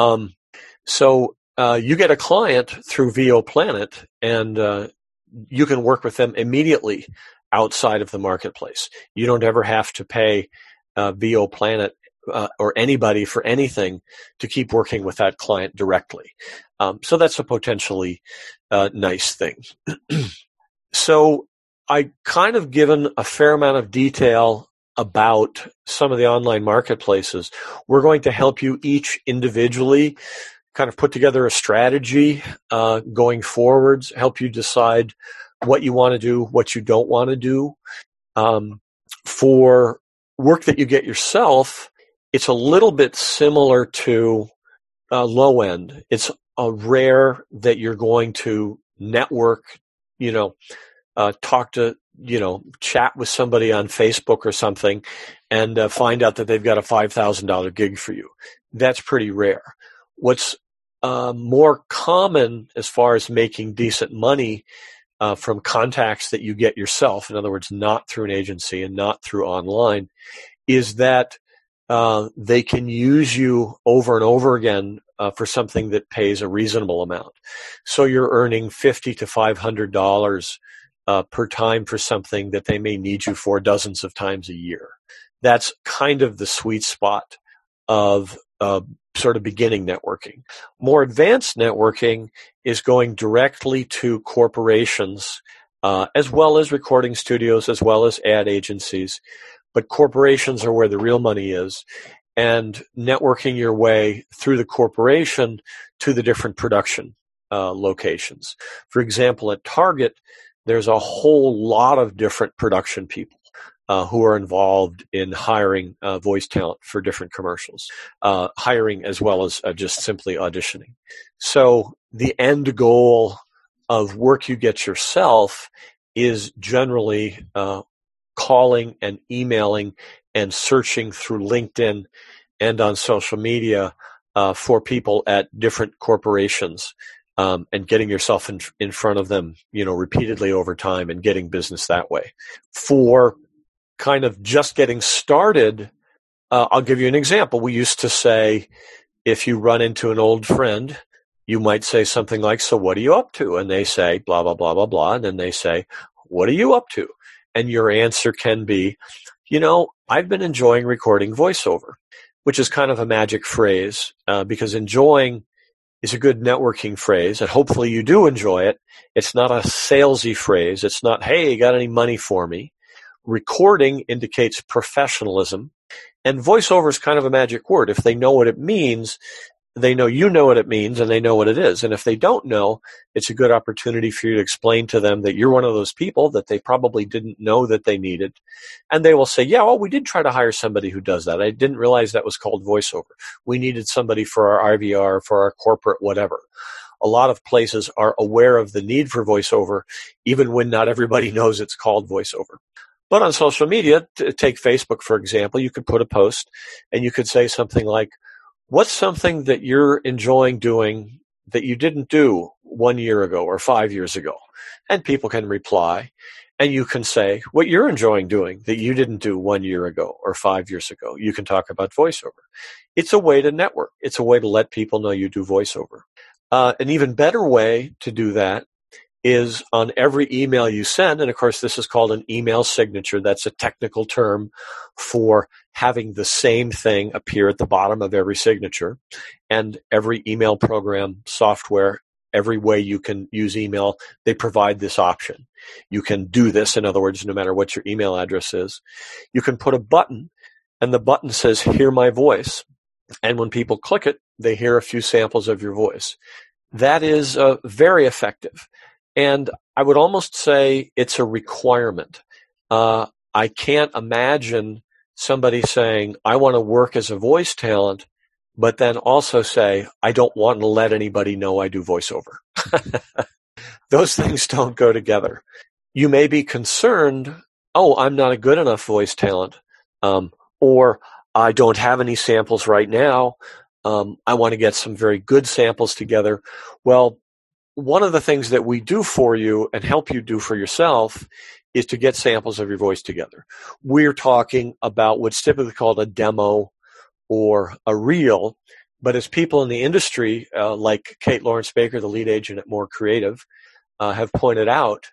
So you get a client through VO Planet, and you can work with them immediately outside of the marketplace. You don't ever have to pay VO Planet or anybody for anything to keep working with that client directly. So that's a potentially nice thing. So I kind of given a fair amount of detail about some of the online marketplaces. We're going to help you each individually kind of put together a strategy going forwards, help you decide what you want to do, what you don't want to do. For work that you get yourself, it's a little bit similar to low end. It's rare that you're going to network, talk to, chat with somebody on Facebook or something and find out that they've got a $5,000 gig for you. That's pretty rare. What's more common as far as making decent money from contacts that you get yourself, in other words, not through an agency and not through online, is that they can use you over and over again for something that pays a reasonable amount. So you're earning $50 to $500 per time for something that they may need you for dozens of times a year. That's kind of the sweet spot of sort of beginning networking. More advanced networking is going directly to corporations, as well as recording studios, as well as ad agencies. But corporations are where the real money is, and networking your way through the corporation to the different production locations. For example, at Target, there's a whole lot of different production people who are involved in hiring voice talent for different commercials, hiring as well as just simply auditioning. So the end goal of work you get yourself is generally calling and emailing and searching through LinkedIn and on social media for people at different corporations, and getting yourself in front of them, repeatedly over time and getting business that way. For kind of just getting started, I'll give you an example. We used to say, if you run into an old friend, you might say something like, "So what are you up to?" And they say, blah, blah, blah, blah, blah. And then they say, "What are you up to?" And your answer can be, "I've been enjoying recording voiceover," which is kind of a magic phrase, because enjoying is a good networking phrase, and hopefully you do enjoy it. It's not a salesy phrase. It's not, "Hey, you got any money for me?" Recording indicates professionalism, and voiceover is kind of a magic word. If they know what it means, they know you know what it means, and they know what it is. And if they don't know, it's a good opportunity for you to explain to them that you're one of those people that they probably didn't know that they needed. And they will say, "Yeah, well, we did try to hire somebody who does that. I didn't realize that was called voiceover. We needed somebody for our IVR, for our corporate whatever." A lot of places are aware of the need for voiceover, even when not everybody knows it's called voiceover. But on social media, take Facebook, for example, you could put a post and you could say something like, "What's something that you're enjoying doing that you didn't do 1 year ago or 5 years ago?" And people can reply. And you can say what you're enjoying doing that you didn't do 1 year ago or 5 years ago. You can talk about voiceover. It's a way to network. It's a way to let people know you do voiceover. An even better way to do that is on every email you send, and of course this is called an email signature. That's a technical term for having the same thing appear at the bottom of every signature. And every email program, software, every way you can use email, they provide this option. You can do this, in other words, no matter what your email address is. You can put a button, and the button says, "Hear my voice." And when people click it, they hear a few samples of your voice. That is very effective. And I would almost say it's a requirement. I can't imagine somebody saying, "I want to work as a voice talent," but then also say, "I don't want to let anybody know I do voiceover." Those things don't go together. You may be concerned, "Oh, I'm not a good enough voice talent," or "I don't have any samples right now. I want to get some very good samples together." Well, one of the things that we do for you and help you do for yourself is to get samples of your voice together. We're talking about what's typically called a demo or a reel, but as people in the industry, like Kate Lawrence Baker, the lead agent at More Creative, have pointed out,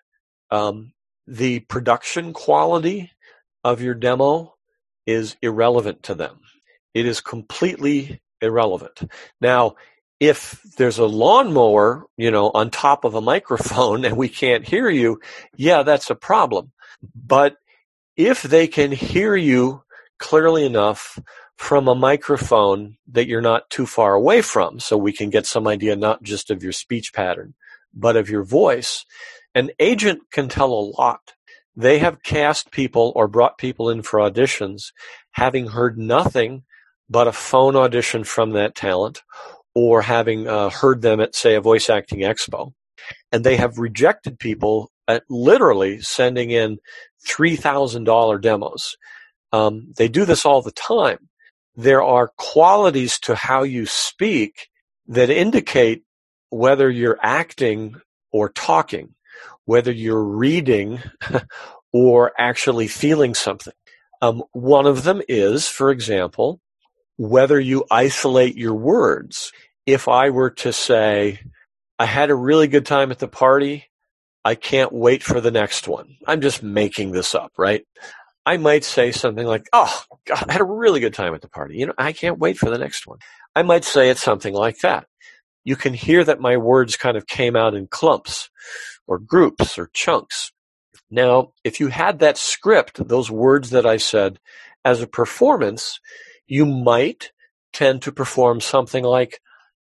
the production quality of your demo is irrelevant to them. It is completely irrelevant. Now, if there's a lawnmower, on top of a microphone and we can't hear you, yeah, that's a problem. But if they can hear you clearly enough from a microphone that you're not too far away from, so we can get some idea not just of your speech pattern, but of your voice, an agent can tell a lot. They have cast people or brought people in for auditions having heard nothing but a phone audition from that talent, or having heard them at, say, a voice acting expo. And they have rejected people at literally sending in $3,000 demos. They do this all the time. There are qualities to how you speak that indicate whether you're acting or talking, whether you're reading or actually feeling something. One of them is, for example, whether you isolate your words. If I were to say, "I had a really good time at the party, I can't wait for the next one." I'm just making this up, right? I might say something like, oh, God, I had a really good time at the party. I can't wait for the next one. I might say it something like that. You can hear that my words kind of came out in clumps or groups or chunks. Now, if you had that script, those words that I said as a performance, you might tend to perform something like,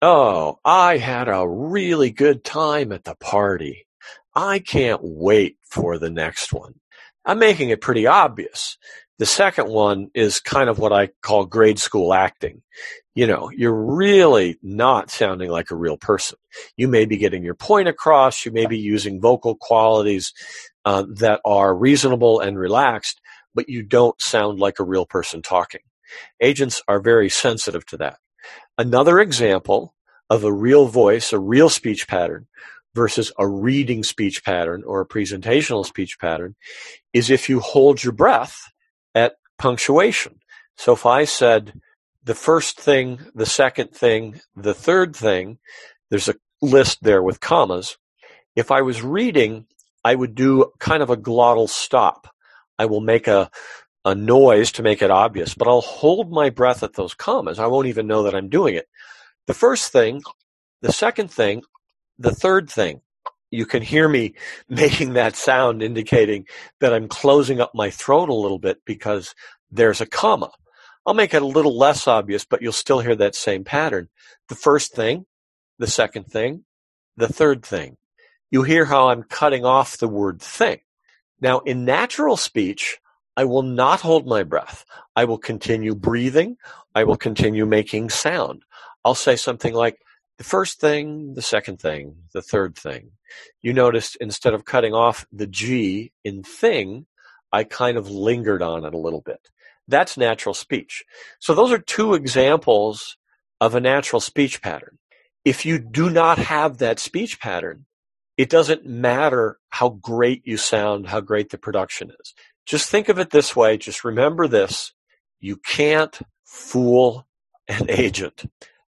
oh, I had a really good time at the party. I can't wait for the next one. I'm making it pretty obvious. The second one is kind of what I call grade school acting. You're really not sounding like a real person. You may be getting your point across. You may be using vocal qualities that are reasonable and relaxed, but you don't sound like a real person talking. Agents are very sensitive to that. Another example of a real voice, a real speech pattern, versus a reading speech pattern or a presentational speech pattern is if you hold your breath at punctuation. So if I said the first thing, the second thing, the third thing, there's a list there with commas. If I was reading, I would do kind of a glottal stop. I will make a noise to make it obvious, but I'll hold my breath at those commas. I won't even know that I'm doing it. The first thing, the second thing, the third thing, you can hear me making that sound indicating that I'm closing up my throat a little bit because there's a comma. I'll make it a little less obvious, but you'll still hear that same pattern. The first thing, the second thing, the third thing. You hear how I'm cutting off the word thing. Now, in natural speech, I will not hold my breath. I will continue breathing. I will continue making sound. I'll say something like, the first thing, the second thing, the third thing. You noticed instead of cutting off the G in thing, I kind of lingered on it a little bit. That's natural speech. So those are two examples of a natural speech pattern. If you do not have that speech pattern, it doesn't matter how great you sound, how great the production is. Just think of it this way. Just remember this. You can't fool an agent.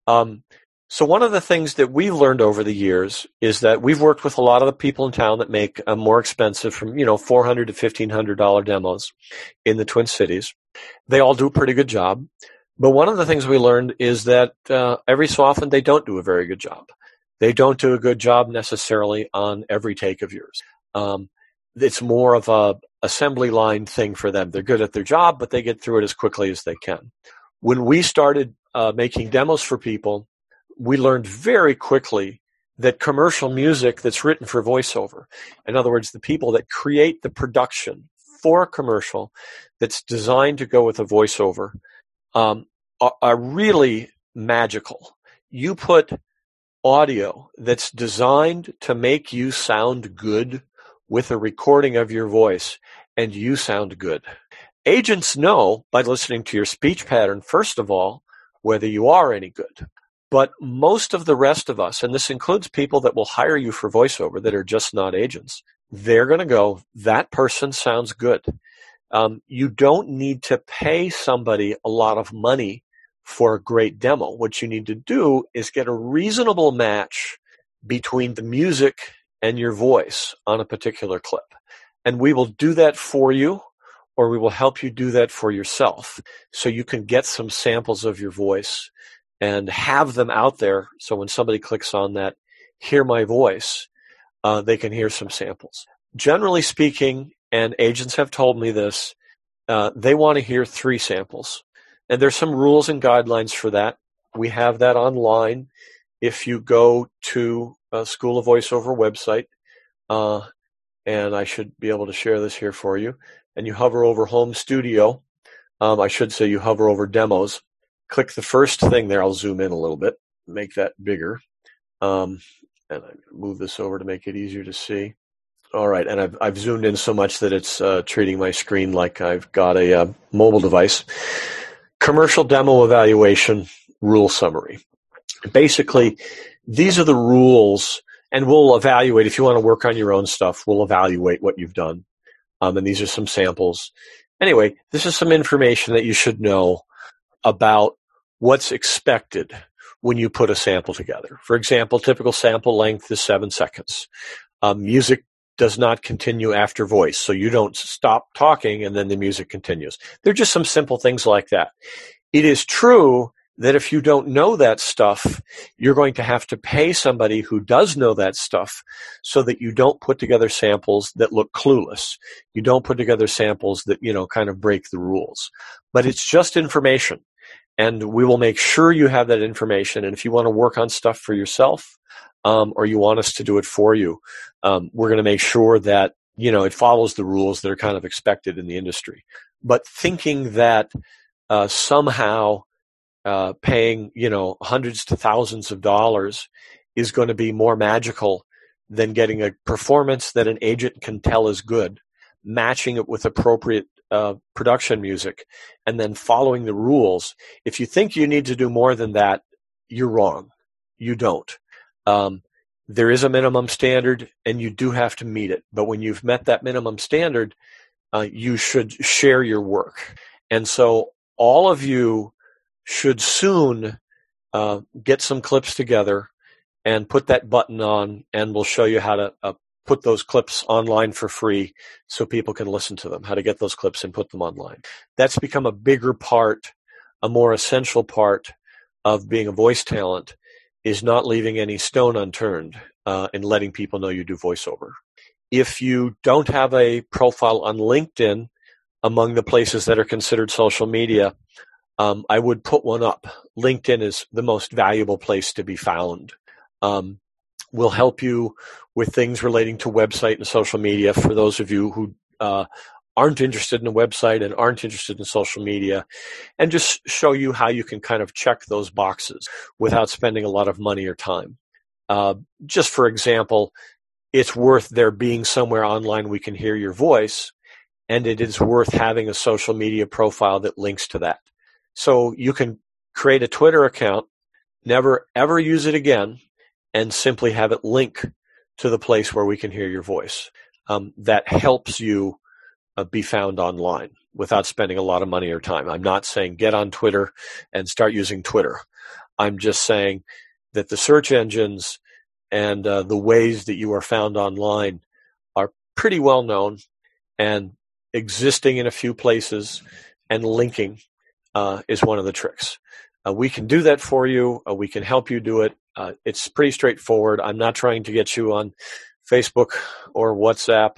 So one of the things that we've learned over the years is that we've worked with a lot of the people in town that make more expensive from, $400 to $1,500 demos in the Twin Cities. They all do a pretty good job. But one of the things we learned is that every so often they don't do a very good job. They don't do a good job necessarily on every take of yours. It's more of a assembly line thing for them. They're good at their job, but they get through it as quickly as they can. When we started making demos for people, we learned very quickly that commercial music that's written for voiceover, in other words, the people that create the production for a commercial that's designed to go with a voiceover, are really magical. You put audio that's designed to make you sound good with a recording of your voice, and you sound good. Agents know by listening to your speech pattern, first of all, whether you are any good. But most of the rest of us, and this includes people that will hire you for voiceover that are just not agents, they're going to go, that person sounds good. You don't need to pay somebody a lot of money for a great demo. What you need to do is get a reasonable match between the music and your voice on a particular clip. And we will do that for you, or we will help you do that for yourself so you can get some samples of your voice and have them out there so when somebody clicks on that, hear my voice, they can hear some samples. Generally speaking, and agents have told me this, they want to hear 3 samples. And there's some rules and guidelines for that. We have that online. If you go to School of Voiceover website, and I should be able to share this here for you, and you hover over Home Studio, I should say you hover over Demos, click the first thing there. I'll zoom in a little bit, make that bigger. And I move this over to make it easier to see. All right, and I've zoomed in so much that it's treating my screen like I've got a mobile device. Commercial demo evaluation rule summary. Basically, these are the rules, and we'll evaluate. If you want to work on your own stuff, we'll evaluate what you've done. And these are some samples. Anyway, this is some information that you should know about what's expected when you put a sample together. For example, typical sample length is 7 seconds. Music does not continue after voice. So you don't stop talking and then the music continues. They're just some simple things like that. It is true that if you don't know that stuff, you're going to have to pay somebody who does know that stuff so that you don't put together samples that look clueless. You don't put together samples that, kind of break the rules. But it's just information. And we will make sure you have that information. And if you want to work on stuff for yourself, or you want us to do it for you, we're going to make sure that, it follows the rules that are kind of expected in the industry. But thinking that somehow paying, hundreds to thousands of dollars is going to be more magical than getting a performance that an agent can tell is good, matching it with appropriate production music, and then following the rules. If you think you need to do more than that, you're wrong. You don't. There is a minimum standard, and you do have to meet it. But when you've met that minimum standard, you should share your work. And so all of you should soon get some clips together and put that button on, and we'll show you how to put those clips online for free so people can listen to them, how to get those clips and put them online. That's become a bigger part, a more essential part of being a voice talent, is not leaving any stone unturned and letting people know you do voiceover. If you don't have a profile on LinkedIn, among the places that are considered social media, I would put one up. LinkedIn is the most valuable place to be found. We'll help you with things relating to website and social media for those of you who aren't interested in a website and aren't interested in social media, and just show you how you can kind of check those boxes without spending a lot of money or time. Just for example, it's worth there being somewhere online we can hear your voice, and it is worth having a social media profile that links to that. So you can create a Twitter account, never ever use it again, and simply have it link to the place where we can hear your voice. That helps you be found online without spending a lot of money or time. I'm not saying get on Twitter and start using Twitter. I'm just saying that the search engines and the ways that you are found online are pretty well known, and existing in a few places and linking is one of the tricks. We can do that for you. We can help you do it. It's pretty straightforward. I'm not trying to get you on Facebook or WhatsApp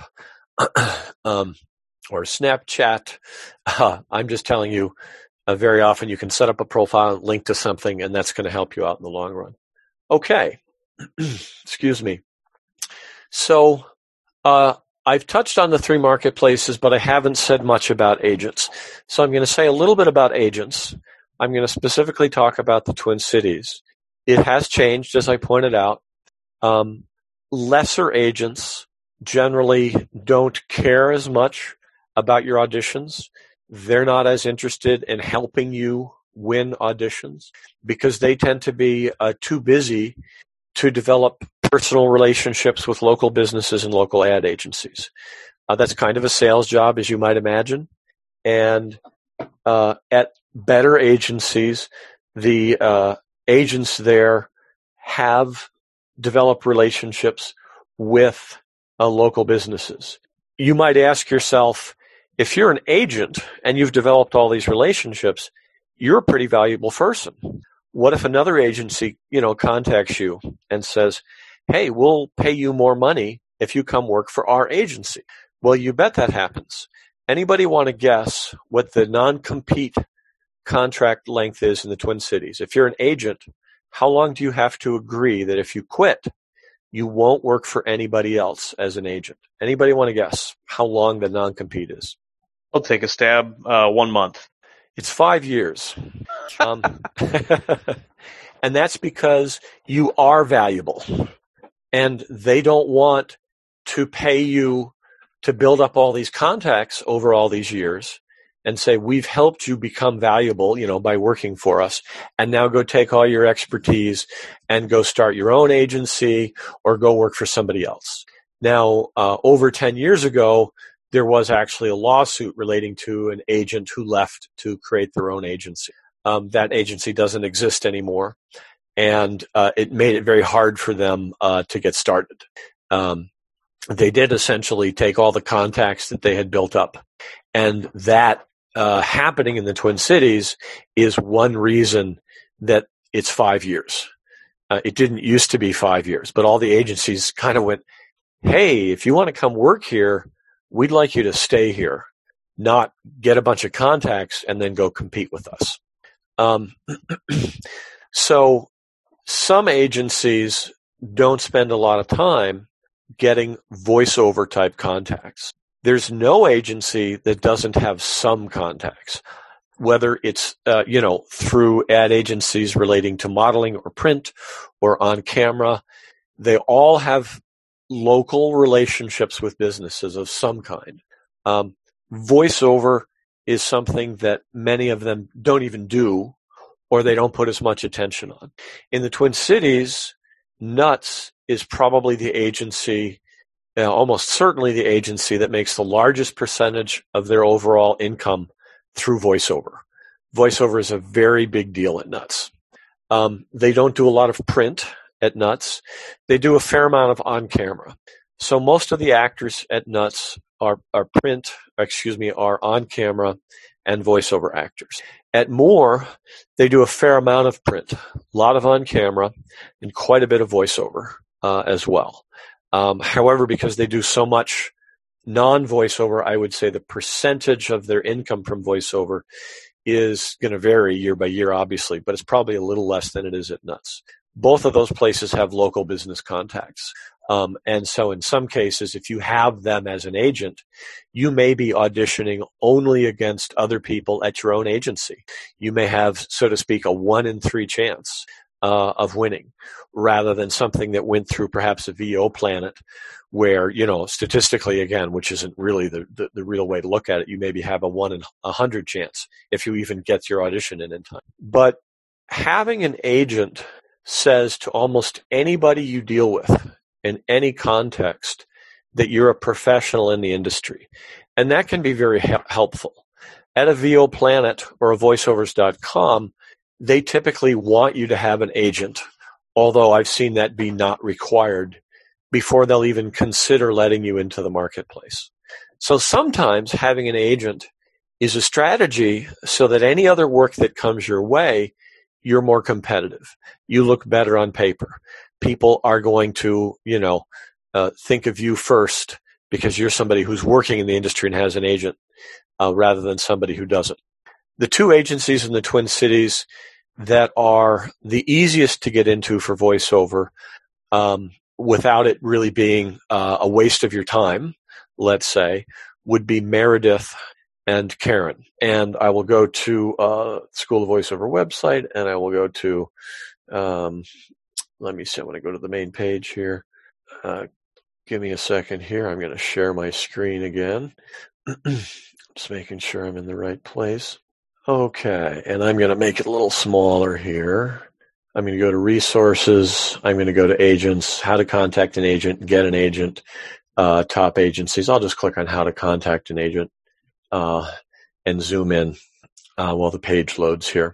or Snapchat. I'm just telling you, very often you can set up a profile, link to something, and that's going to help you out in the long run. Okay. Excuse me. So I've touched on the three marketplaces, but I haven't said much about agents. So I'm going to say a little bit about agents. I'm going to specifically talk about the Twin Cities. It has changed, as I pointed out. Lesser agents generally don't care as much about your auditions. They're not as interested in helping you win auditions because they tend to be too busy to develop personal relationships with local businesses and local ad agencies. That's kind of a sales job, as you might imagine. And at better agencies, the agents there have developed relationships with local businesses. You might ask yourself, if you're an agent and you've developed all these relationships, you're a pretty valuable person. What if another agency, contacts you and says, hey, we'll pay you more money if you come work for our agency? Well, you bet that happens. Anybody want to guess what the non-compete contract length is in the Twin Cities? If you're an agent, how long do you have to agree that if you quit, you won't work for anybody else as an agent? Anybody want to guess how long the non-compete is? I'll take a stab. 1 month. It's 5 years. And that's because you are valuable. And they don't want to pay you to build up all these contacts over all these years and say, we've helped you become valuable, by working for us. And now go take all your expertise and go start your own agency or go work for somebody else. Now, over 10 years ago, there was actually a lawsuit relating to an agent who left to create their own agency. That agency doesn't exist anymore, and it made it very hard for them to get started. they did essentially take all the contacts that they had built up. And that happening in the Twin Cities is one reason that it's 5 years. It didn't used to be 5 years, but all the agencies kind of went, hey, if you want to come work here, we'd like you to stay here, not get a bunch of contacts and then go compete with us. So some agencies don't spend a lot of time getting voiceover type contacts. There's no agency that doesn't have some contacts, whether it's, through ad agencies relating to modeling or print or on camera. They all have local relationships with businesses of some kind. Voiceover is something that many of them don't even do, or they don't put as much attention on. In the Twin Cities, Nuts is probably the agency, almost certainly the agency that makes the largest percentage of their overall income through voiceover. Voiceover is a very big deal at Nuts. They don't do a lot of print at Nuts. They do a fair amount of on-camera. So most of the actors at Nuts are on camera and voiceover actors. At More, they do a fair amount of print, a lot of on camera, and quite a bit of voiceover as well. However, because they do so much non-voiceover, I would say the percentage of their income from voiceover is going to vary year by year, obviously, but it's probably a little less than it is at Nuts. Both of those places have local business contacts. And so in some cases, if you have them as an agent, you may be auditioning only against other people at your own agency. You may have, so to speak, a 1 in 3 chance of winning, rather than something that went through perhaps a VO Planet where, statistically, again, which isn't really the real way to look at it, you maybe have a 1 in 100 chance if you even get your audition in time. But having an agent says to almost anybody you deal with in any context that you're a professional in the industry. And that can be very helpful. At a VO Planet or a voiceovers.com, they typically want you to have an agent, although I've seen that be not required before they'll even consider letting you into the marketplace. So sometimes having an agent is a strategy so that any other work that comes your way, you're more competitive. You look better on paper. People are going to, think of you first because you're somebody who's working in the industry and has an agent rather than somebody who doesn't. The two agencies in the Twin Cities that are the easiest to get into for voiceover without it really being a waste of your time, let's say, would be Meredith and Karen. And I will go to School of Voiceover website, and I will go to let me see. I'm going to go to the main page here. Give me a second here. I'm going to share my screen again. Just making sure I'm in the right place. Okay. And I'm going to make it a little smaller here. I'm going to go to resources. I'm going to go to agents, how to contact an agent, get an agent, top agencies. I'll just click on how to contact an agent and zoom in while the page loads here.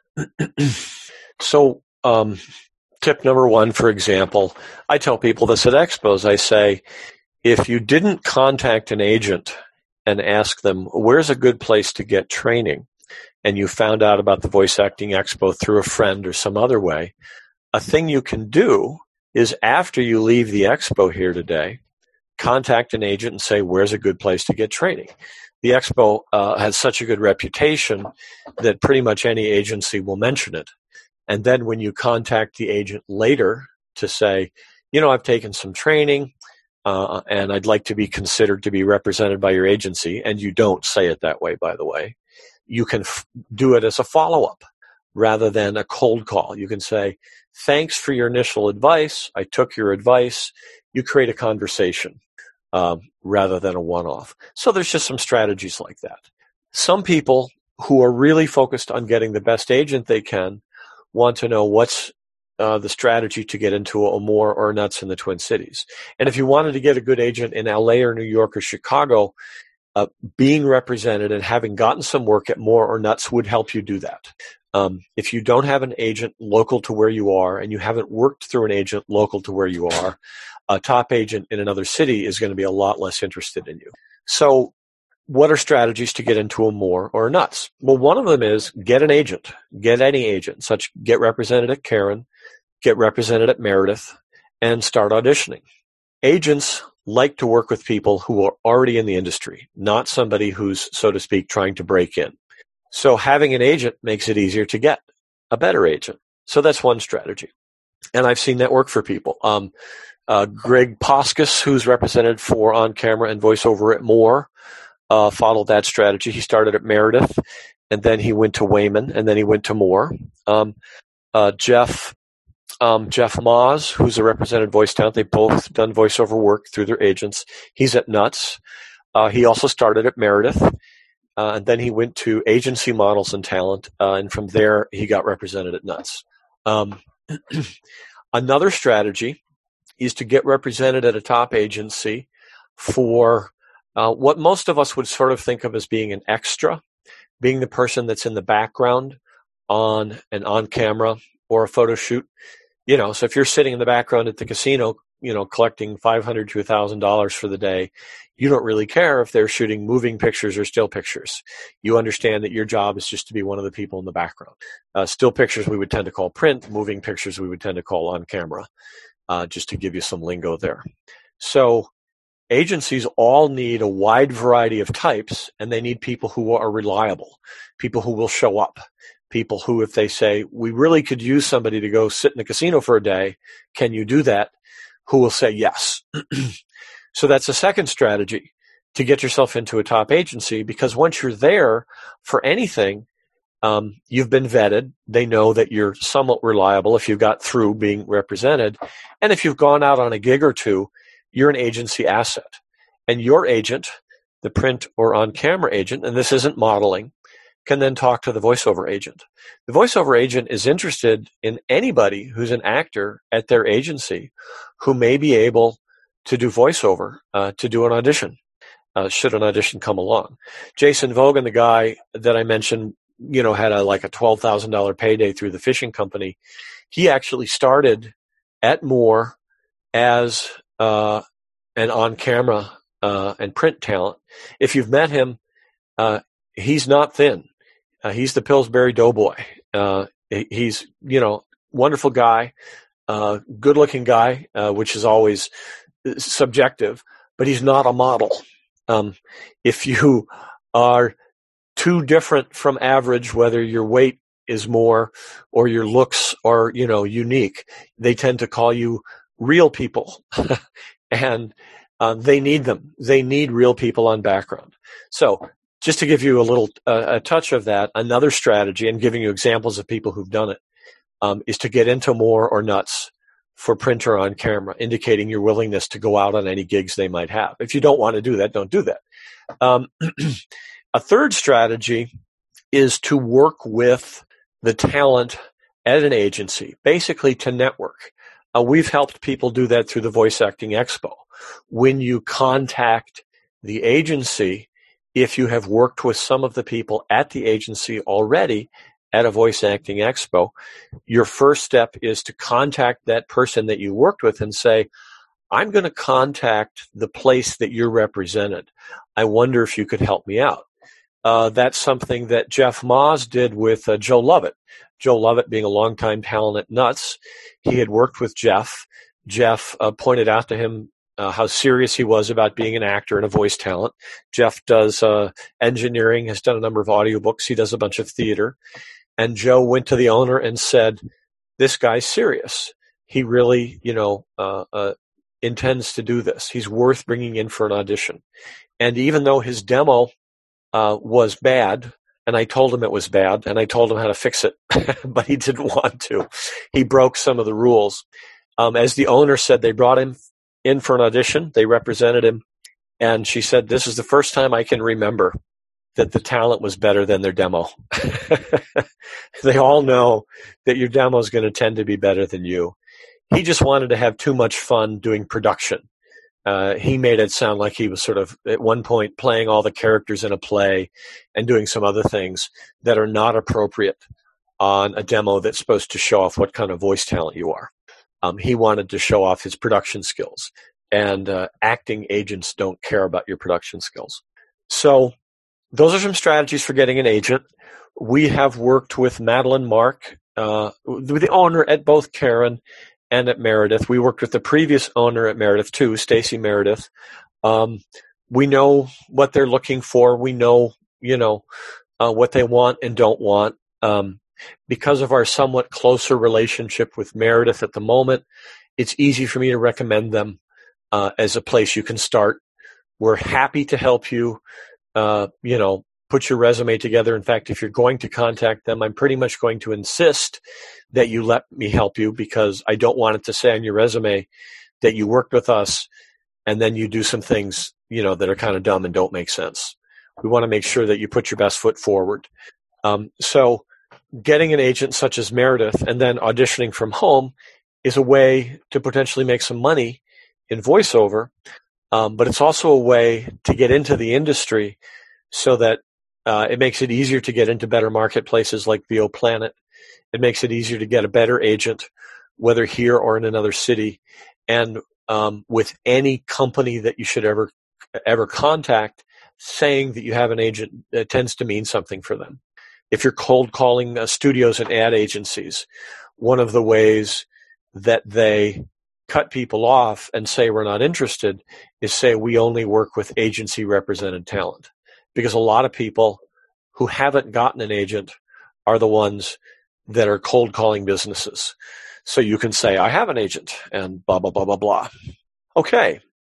So, tip number 1, for example, I tell people this at expos. I say, if you didn't contact an agent and ask them, where's a good place to get training, and you found out about the Voice Acting Expo through a friend or some other way, a thing you can do is after you leave the expo here today, contact an agent and say, where's a good place to get training? The expo has such a good reputation that pretty much any agency will mention it. And then when you contact the agent later to say, I've taken some training and I'd like to be considered to be represented by your agency, and you don't say it that way, by the way, you can do it as a follow-up rather than a cold call. You can say, thanks for your initial advice. I took your advice. You create a conversation rather than a one-off. So there's just some strategies like that. Some people who are really focused on getting the best agent they can want to know what's the strategy to get into a More or Nuts in the Twin Cities. And if you wanted to get a good agent in LA or New York or Chicago, being represented and having gotten some work at More or Nuts would help you do that. If you don't have an agent local to where you are and you haven't worked through an agent local to where you are, a top agent in another city is going to be a lot less interested in you. So what are strategies to get into a more or nuts? Well, one of them is get an agent, get any agent, get represented at Karen, get represented at Meredith, and start auditioning. Agents like to work with people who are already in the industry, not somebody who's, so to speak, trying to break in. So having an agent makes it easier to get a better agent. So that's one strategy. And I've seen that work for people. Greg Poskus, who's represented for On Camera and voiceover at Moore, followed that strategy. He started at Meredith, and then he went to Wayman, and then he went to Moore. Jeff Moz, who's a represented voice talent, they've both done voiceover work through their agents. He's at Nuts. He also started at Meredith, and then he went to Agency Models and Talent, and from there he got represented at Nuts. Another strategy is to get represented at a top agency for what most of us would sort of think of as being an extra, being the person that's in the background on an on-camera or a photo shoot. So if you're sitting in the background at the casino, collecting $500 to $1,000 for the day, you don't really care if they're shooting moving pictures or still pictures. You understand that your job is just to be one of the people in the background. Still pictures we would tend to call print, moving pictures we would tend to call on camera, just to give you some lingo there. So agencies all need a wide variety of types, and they need people who are reliable, people who will show up. People who, if they say, we really could use somebody to go sit in the casino for a day, can you do that? Who will say yes. So that's a second strategy to get yourself into a top agency, because once you're there for anything, you've been vetted. They know that you're somewhat reliable if you got through being represented. And if you've gone out on a gig or two, you're an agency asset. And your agent, the print or on-camera agent, and this isn't modeling, can then talk to the voiceover agent. The voiceover agent is interested in anybody who's an actor at their agency who may be able to do voiceover, to do an audition, should an audition come along. Jason Vogan, the guy that I mentioned, had a $12,000 payday through the fishing company. He actually started at Moore as an on-camera and print talent. If you've met him, he's not thin. He's the Pillsbury Doughboy. He's, wonderful guy, good-looking guy, which is always subjective, but he's not a model. If you are too different from average, whether your weight is more or your looks are, unique, they tend to call you real people. And they need them. They need real people on background. So just to give you a little a touch of that, another strategy, and giving you examples of people who've done it, is to get into Moore or Nuts for printer on camera, indicating your willingness to go out on any gigs they might have. If you don't want to do that, don't do that. A third strategy is to work with the talent at an agency, basically to network. We've helped people do that through the Voice Acting Expo. When you contact the agency, if you have worked with some of the people at the agency already at a Voice Acting Expo, your first step is to contact that person that you worked with and say, I'm going to contact the place that you're represented. I wonder if you could help me out. That's something that Jeff Moz did with Joe Lovett. Joe Lovett being a longtime talent at Nuts, he had worked with Jeff. Jeff pointed out to him how serious he was about being an actor and a voice talent. Jeff does engineering, has done a number of audiobooks. He does a bunch of theater. And Joe went to the owner and said, this guy's serious. He really, intends to do this. He's worth bringing in for an audition. And even though his demo was bad, and I told him it was bad, and I told him how to fix it, but he didn't want to. He broke some of the rules. As the owner said, they brought him in for an audition. They represented him. And she said, this is the first time I can remember that the talent was better than their demo. They all know that your demo is going to tend to be better than you. He just wanted to have too much fun doing production. He made it sound like he was sort of at one point playing all the characters in a play and doing some other things that are not appropriate on a demo that's supposed to show off what kind of voice talent you are. He wanted to show off his production skills, and acting agents don't care about your production skills. So those are some strategies for getting an agent. We have worked with Madeline Mark, the owner at both Karen and at Meredith. We worked with the previous owner at Meredith too, Stacy Meredith. We know what they're looking for. We know, what they want and don't want. Because of our somewhat closer relationship with Meredith at the moment, it's easy for me to recommend them as a place you can start. We're happy to help you, put your resume together. In fact, if you're going to contact them, I'm pretty much going to insist that you let me help you, because I don't want it to say on your resume that you worked with us and then you do some things, that are kind of dumb and don't make sense. We want to make sure that you put your best foot forward. So getting an agent such as Meredith and then auditioning from home is a way to potentially make some money in voiceover, but it's also a way to get into the industry so that it makes it easier to get into better marketplaces like VO Planet. It makes it easier to get a better agent, whether here or in another city. And with any company that you should ever contact, saying that you have an agent, it tends to mean something for them. If you're cold calling studios and ad agencies, one of the ways that they cut people off and say we're not interested is say we only work with agency represented talent. Because a lot of people who haven't gotten an agent are the ones that are cold calling businesses. So you can say, I have an agent, and blah, blah, blah, blah, blah. Okay.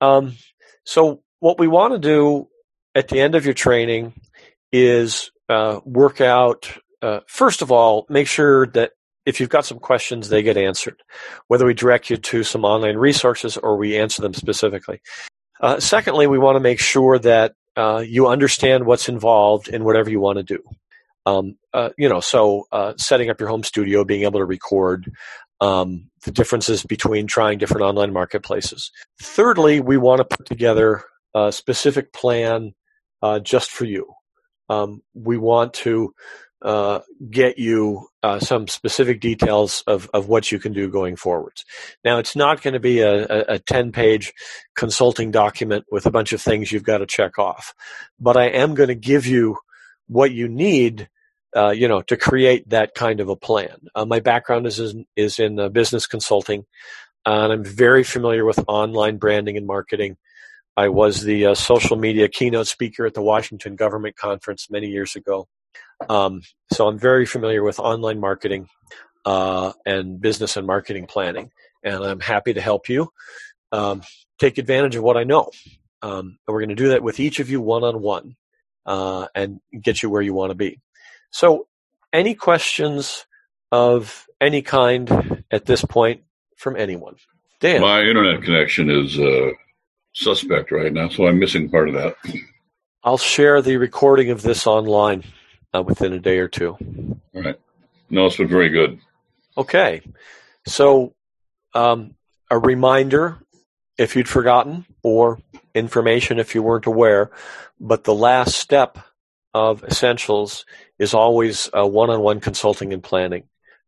So what we want to do at the end of your training is work out, first of all, make sure that if you've got some questions, they get answered, whether we direct you to some online resources or we answer them specifically. Secondly, we want to make sure that you understand what's involved in whatever you want to do. Setting up your home studio, being able to record, the differences between trying different online marketplaces. Thirdly, we want to put together a specific plan just for you. We want to get you some specific details of what you can do going forwards. Now, it's not going to be a 10-page consulting document with a bunch of things you've got to check off, but I am going to give you what you need, to create that kind of a plan. My background is in business consulting, and I'm very familiar with online branding and marketing. I was the social media keynote speaker at the Washington Government Conference many years ago. So I'm very familiar with online marketing and business and marketing planning, and I'm happy to help you take advantage of what I know. And we're going to do that with each of you one-on-one and get you where you want to be. So any questions of any kind at this point from anyone? Dan? My internet connection is suspect right now, so I'm missing part of that. I'll share the recording of this online within a day or two. All right. No, it's been very good. Okay. So a reminder, if you'd forgotten, or information if you weren't aware, but the last step of Essentials is always one-on-one consulting and planning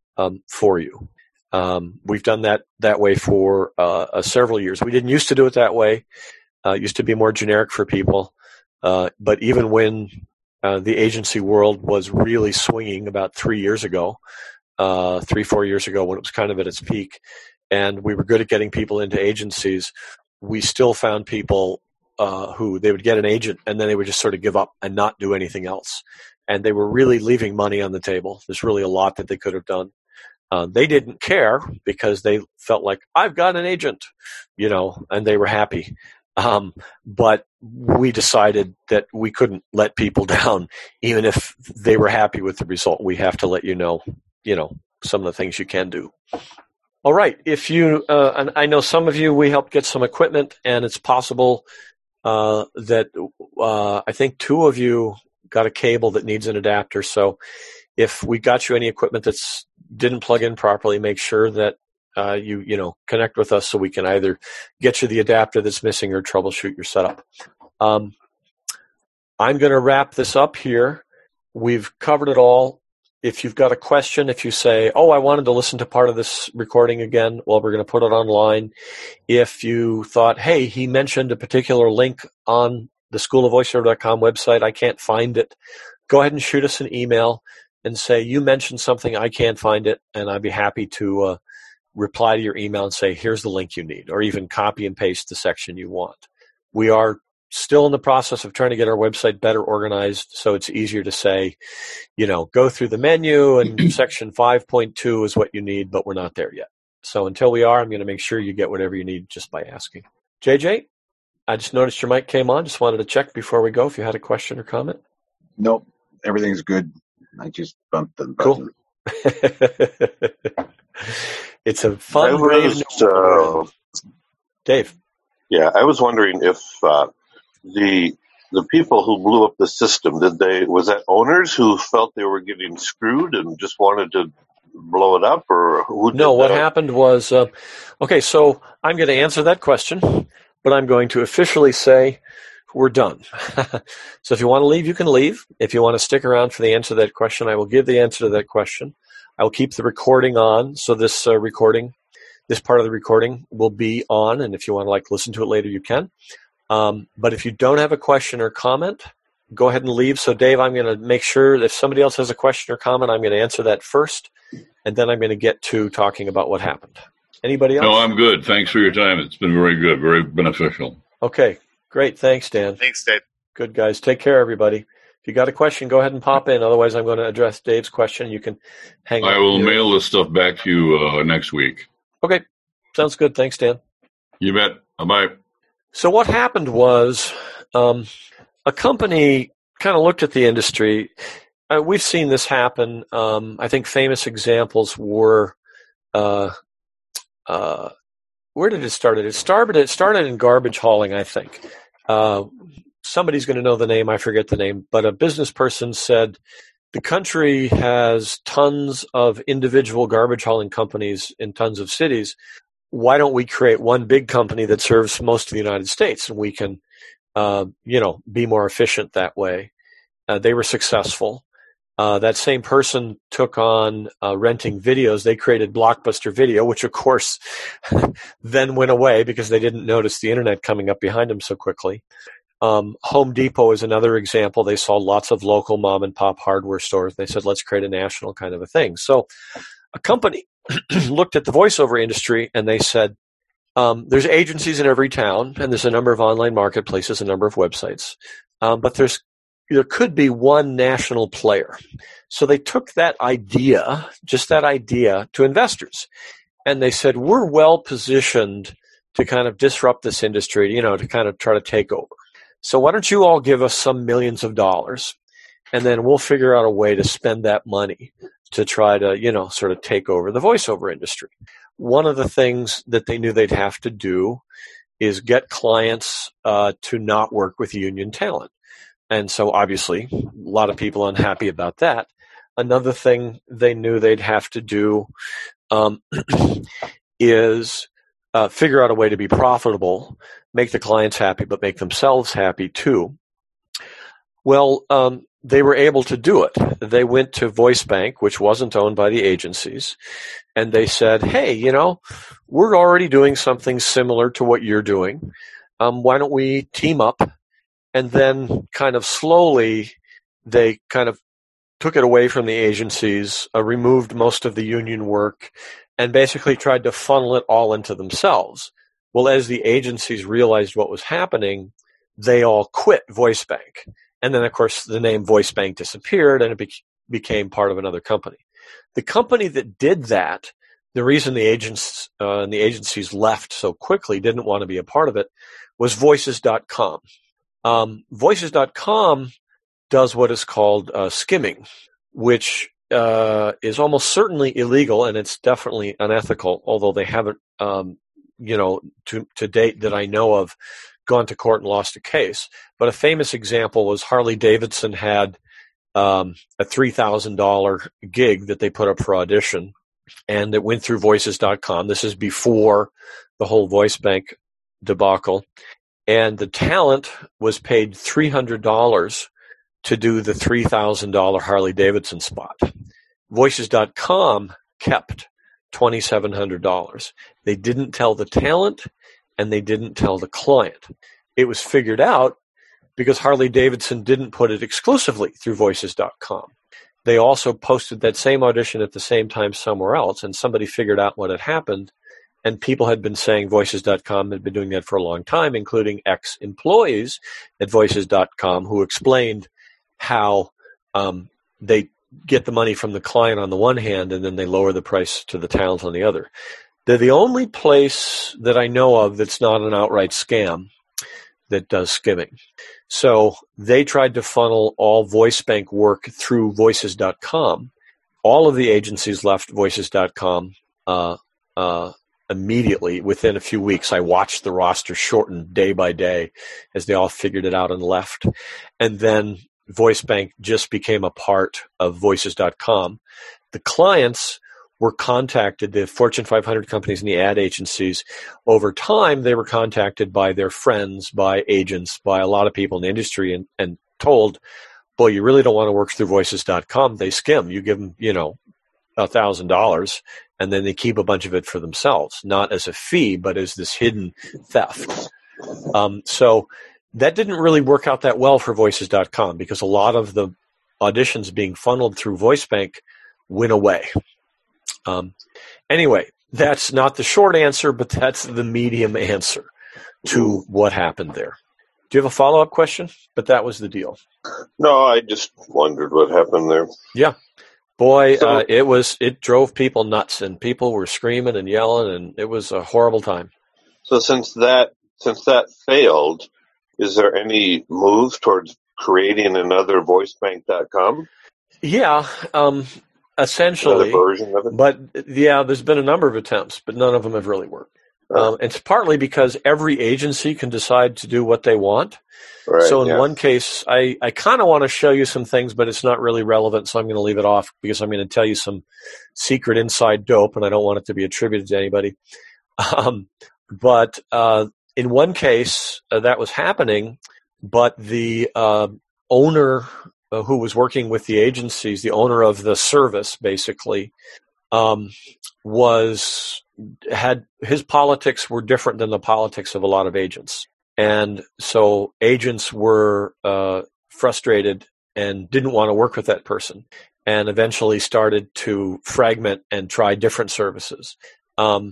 for you. We've done that way for several years. We didn't used to do it that way. It used to be more generic for people. But even when the agency world was really swinging about 4 years ago, when it was kind of at its peak, and we were good at getting people into agencies, we still found people who they would get an agent and then they would just sort of give up and not do anything else. And they were really leaving money on the table. There's really a lot that they could have done. They didn't care because they felt like, I've got an agent, and they were happy. But we decided that we couldn't let people down, even if they were happy with the result. We have to let you know, some of the things you can do. All right. If you, and I know some of you, we helped get some equipment, and it's possible that I think 2 of you got a cable that needs an adapter. So if we got you any equipment that's didn't plug in properly, make sure that you connect with us so we can either get you the adapter that's missing or troubleshoot your setup. I'm going to wrap this up here. We've covered it all. if you've got a question, if you say, oh, I wanted to listen to part of this recording again, well, we're going to put it online. If you thought, hey, he mentioned a particular link on the schoolofvoiceover.com website, I can't find it, go ahead and shoot us an email and say, you mentioned something, I can't find it, and I'd be happy to reply to your email and say, here's the link you need, or even copy and paste the section you want. We are still in the process of trying to get our website better organized, so it's easier to say, go through the menu and section 5.2 is what you need, but we're not there yet. So until we are, I'm going to make sure you get whatever you need just by asking. JJ, I just noticed your mic came on. Just wanted to check before we go if you had a question or comment. Nope, everything's good. I just bumped the button. Cool. It's a fun, brave Dave. Yeah, I was wondering if the people who blew up the system, was that owners who felt they were getting screwed and just wanted to blow it up, or who did No, what that? happened was, okay, so I'm going to answer that question, but I'm going to officially say we're done. So if you want to leave, you can leave. If you want to stick around for the answer to that question, I will give the answer to that question. I will keep the recording on, so this part of the recording will be on, and if you want to listen to it later, you can. But if you don't have a question or comment, go ahead and leave. So Dave, I'm going to make sure that if somebody else has a question or comment, I'm going to answer that first, and then I'm going to get to talking about what happened. Anybody else? No, I'm good. Thanks for your time. It's been very good, very beneficial. Okay, great. Thanks, Dan. Thanks, Dave. Good, guys. Take care, everybody. If you got a question, go ahead and pop in. Otherwise, I'm going to address Dave's question. You can hang on. I will mail this stuff back to you next week. Okay, sounds good. Thanks, Dan. You bet. Bye-bye. So what happened was a company kind of looked at the industry. We've seen this happen. I think famous examples were where did it start? It started in garbage hauling, I think. Somebody's going to know the name. I forget the name. But a business person said, the country has tons of individual garbage hauling companies in tons of cities. Why don't we create one big company that serves most of the United States, and we can, be more efficient that way? They were successful. That same person took on renting videos. They created Blockbuster Video, which of course then went away because they didn't notice the internet coming up behind them so quickly. Home Depot is another example. They saw lots of local mom and pop hardware stores. They said, let's create a national kind of a thing. So a company looked at the voiceover industry and they said, there's agencies in every town, and there's a number of online marketplaces, a number of websites, but there could be one national player. So they took that idea, to investors, and they said, we're well positioned to kind of disrupt this industry, to kind of try to take over. So why don't you all give us some millions of dollars, and then we'll figure out a way to spend that money to try to, sort of take over the voiceover industry. One of the things that they knew they'd have to do is get clients to not work with union talent. And so obviously a lot of people unhappy about that. Another thing they knew they'd have to do is figure out a way to be profitable, make the clients happy, but make themselves happy too. Well, they were able to do it. They went to VoiceBank, which wasn't owned by the agencies, and they said, hey, we're already doing something similar to what you're doing. Why don't we team up? And then kind of slowly, they kind of took it away from the agencies, removed most of the union work, and basically tried to funnel it all into themselves. Well, as the agencies realized what was happening, they all quit VoiceBank. And then, of course, the name VoiceBank disappeared, and it became part of another company. The company that did that, the reason the agents and the agencies left so quickly, didn't want to be a part of it, was Voices.com. Voices.com does what is called skimming, which is almost certainly illegal, and it's definitely unethical, although they haven't, to date that I know of, gone to court and lost a case. But a famous example was Harley Davidson had a $3,000 gig that they put up for audition, and it went through Voices.com. This is before the whole VoiceBank debacle. And the talent was paid $300 to do the $3,000 Harley Davidson spot. Voices.com kept $2,700. They didn't tell the talent, and they didn't tell the client. It was figured out because Harley-Davidson didn't put it exclusively through Voices.com. They also posted that same audition at the same time somewhere else, and somebody figured out what had happened, and people had been saying Voices.com had been doing that for a long time, including ex-employees at Voices.com who explained how they get the money from the client on the one hand, and then they lower the price to the talent on the other. They're the only place that I know of that's not an outright scam that does skimming. So they tried to funnel all voice bank work through Voices.com. All of the agencies left Voices.com immediately. Within a few weeks, I watched the roster shorten day by day as they all figured it out and left. And then VoiceBank just became a part of Voices.com. The clients were contacted, the Fortune 500 companies and the ad agencies. Over time, they were contacted by their friends, by agents, by a lot of people in the industry and told, boy, you really don't want to work through Voices.com. They skim. You give them, $1,000, and then they keep a bunch of it for themselves, not as a fee, but as this hidden theft. So that didn't really work out that well for Voices.com because a lot of the auditions being funneled through VoiceBank went away. Anyway, that's not the short answer, but that's the medium answer to what happened there. Do you have a follow-up question? But that was the deal. No, I just wondered what happened there. Yeah. Boy, it drove people nuts, and people were screaming and yelling, and it was a horrible time. So since that failed, is there any move towards creating another voicebank.com? Yeah, essentially. Another version of it? But yeah, there's been a number of attempts, but none of them have really worked. It's partly because every agency can decide to do what they want. Right, so in one case, I kind of want to show you some things, but it's not really relevant, so I'm going to leave it off because I'm going to tell you some secret inside dope, and I don't want it to be attributed to anybody. But in one case, that was happening, but the owner who was working with the agencies, the owner of the service, basically, had his politics were different than the politics of a lot of agents. And so agents were frustrated and didn't want to work with that person and eventually started to fragment and try different services. And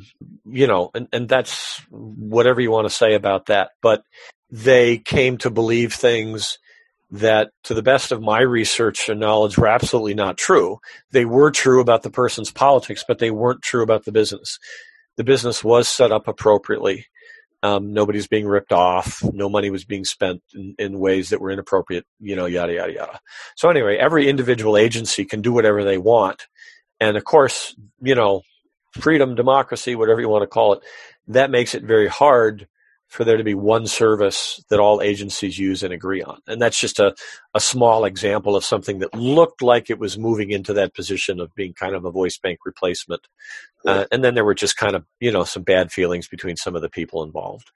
that's whatever you want to say about that. But they came to believe things that, to the best of my research and knowledge, were absolutely not true. They were true about the person's politics, but they weren't true about the business. The business was set up appropriately. Nobody's being ripped off. No money was being spent in ways that were inappropriate, yada, yada, yada. So anyway, every individual agency can do whatever they want. And of course, freedom, democracy, whatever you want to call it, that makes it very hard for there to be one service that all agencies use and agree on. And that's just a small example of something that looked like it was moving into that position of being kind of a voice bank replacement. And then there were just kind of, some bad feelings between some of the people involved.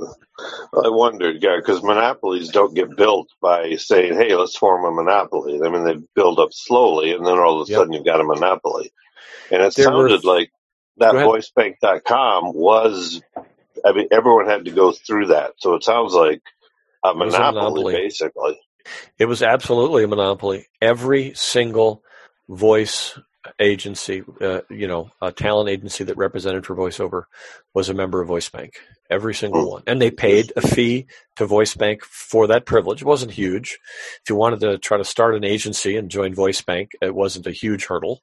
I wondered, because monopolies don't get built by saying, hey, let's form a monopoly. I mean, they build up slowly, and then all of a sudden you've got a monopoly. And it sounded like that voicebank.com was... everyone had to go through that. So it sounds like a monopoly, basically. It was absolutely a monopoly. Every single voice agency, a talent agency that represented for VoiceOver was a member of VoiceBank. Every single one. And they paid a fee to VoiceBank for that privilege. It wasn't huge. If you wanted to try to start an agency and join VoiceBank, it wasn't a huge hurdle.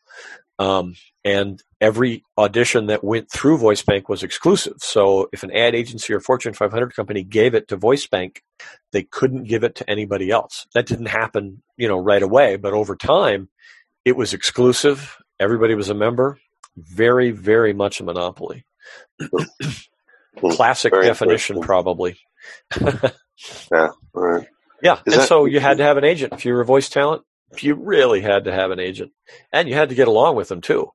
And every audition that went through VoiceBank was exclusive. So if an ad agency or Fortune 500 company gave it to VoiceBank, they couldn't give it to anybody else. That didn't happen, right away, but over time, it was exclusive. Everybody was a member. Very, very much a monopoly. Classic very definition, probably. Yeah. Right. Yeah. So you had to have an agent. If you were a voice talent, you really had to have an agent. And you had to get along with them, too.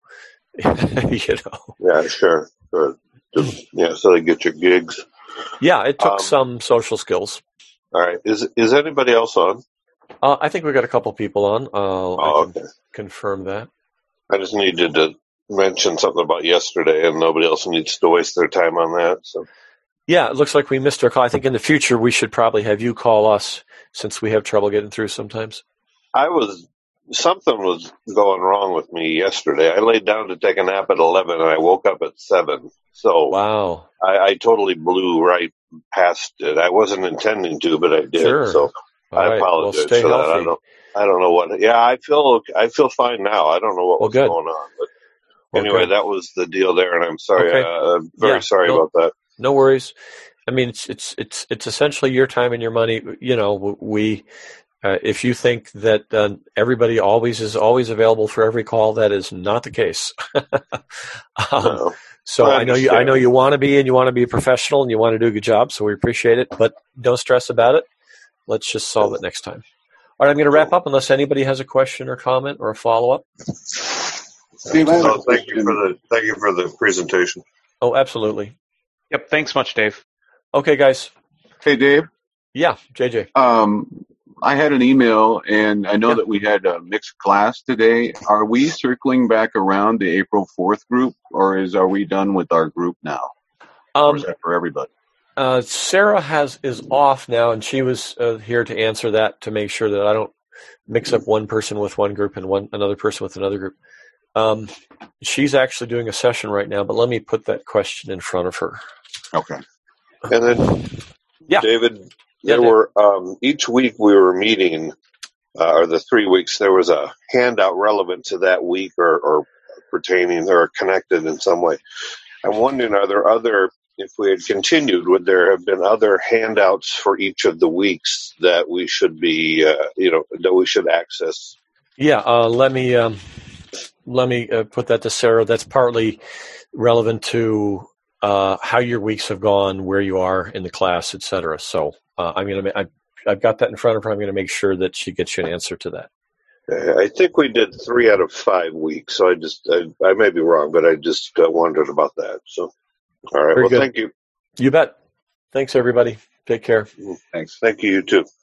Yeah, sure. Yeah, so they get your gigs. Yeah, it took some social skills. All right. Is anybody else on? I think we've got a couple people on. I can confirm that. I just needed to mention something about yesterday, and nobody else needs to waste their time on that. So. Yeah, it looks like we missed our call. I think in the future we should probably have you call us since we have trouble getting through sometimes. Something was going wrong with me yesterday. I laid down to take a nap at 11 and I woke up at 7. So wow. I totally blew right past it. I wasn't intending to, but I did. Sure. So I apologize for healthy. that. I don't know what. Yeah, I feel fine now. I don't know what was going on. But anyway, that was the deal there, and I'm sorry. Okay. I'm very sorry about that. No worries. I mean, it's essentially your time and your money. You know, if you think that everybody is always available for every call, that is not the case. No. So I know you want to be, and you want to be a professional, and you want to do a good job. So we appreciate it, but don't stress about it. Let's just solve it next time. All right, I'm going to wrap up unless anybody has a question or comment or a follow up. Steve, thank you for the presentation. Oh, absolutely. Yep. Thanks much, Dave. Okay, guys. Hey, Dave. Yeah, JJ. I had an email, and I know that we had a mixed class today. Are we circling back around the April 4th group, or are we done with our group now? Or is that for everybody? Sarah is off now, and she was here to answer that to make sure that I don't mix up one person with one group and another person with another group. She's actually doing a session right now, but let me put that question in front of her. Okay. And then, David, there were each week we were meeting, or the 3 weeks, there was a handout relevant to that week or pertaining or connected in some way. I'm wondering, are there other, if we had continued, would there have been other handouts for each of the weeks that we should be, that we should access? Yeah, let me put that to Sarah. That's partly relevant to how your weeks have gone, where you are in the class, et cetera. So I've got that in front of her. I'm going to make sure that she gets you an answer to that. I think we did 3 out of 5 weeks. So I may be wrong, but I just wondered about that. So, all right. Very good. Thank you. You bet. Thanks, everybody. Take care. Thanks. Thank you. You too.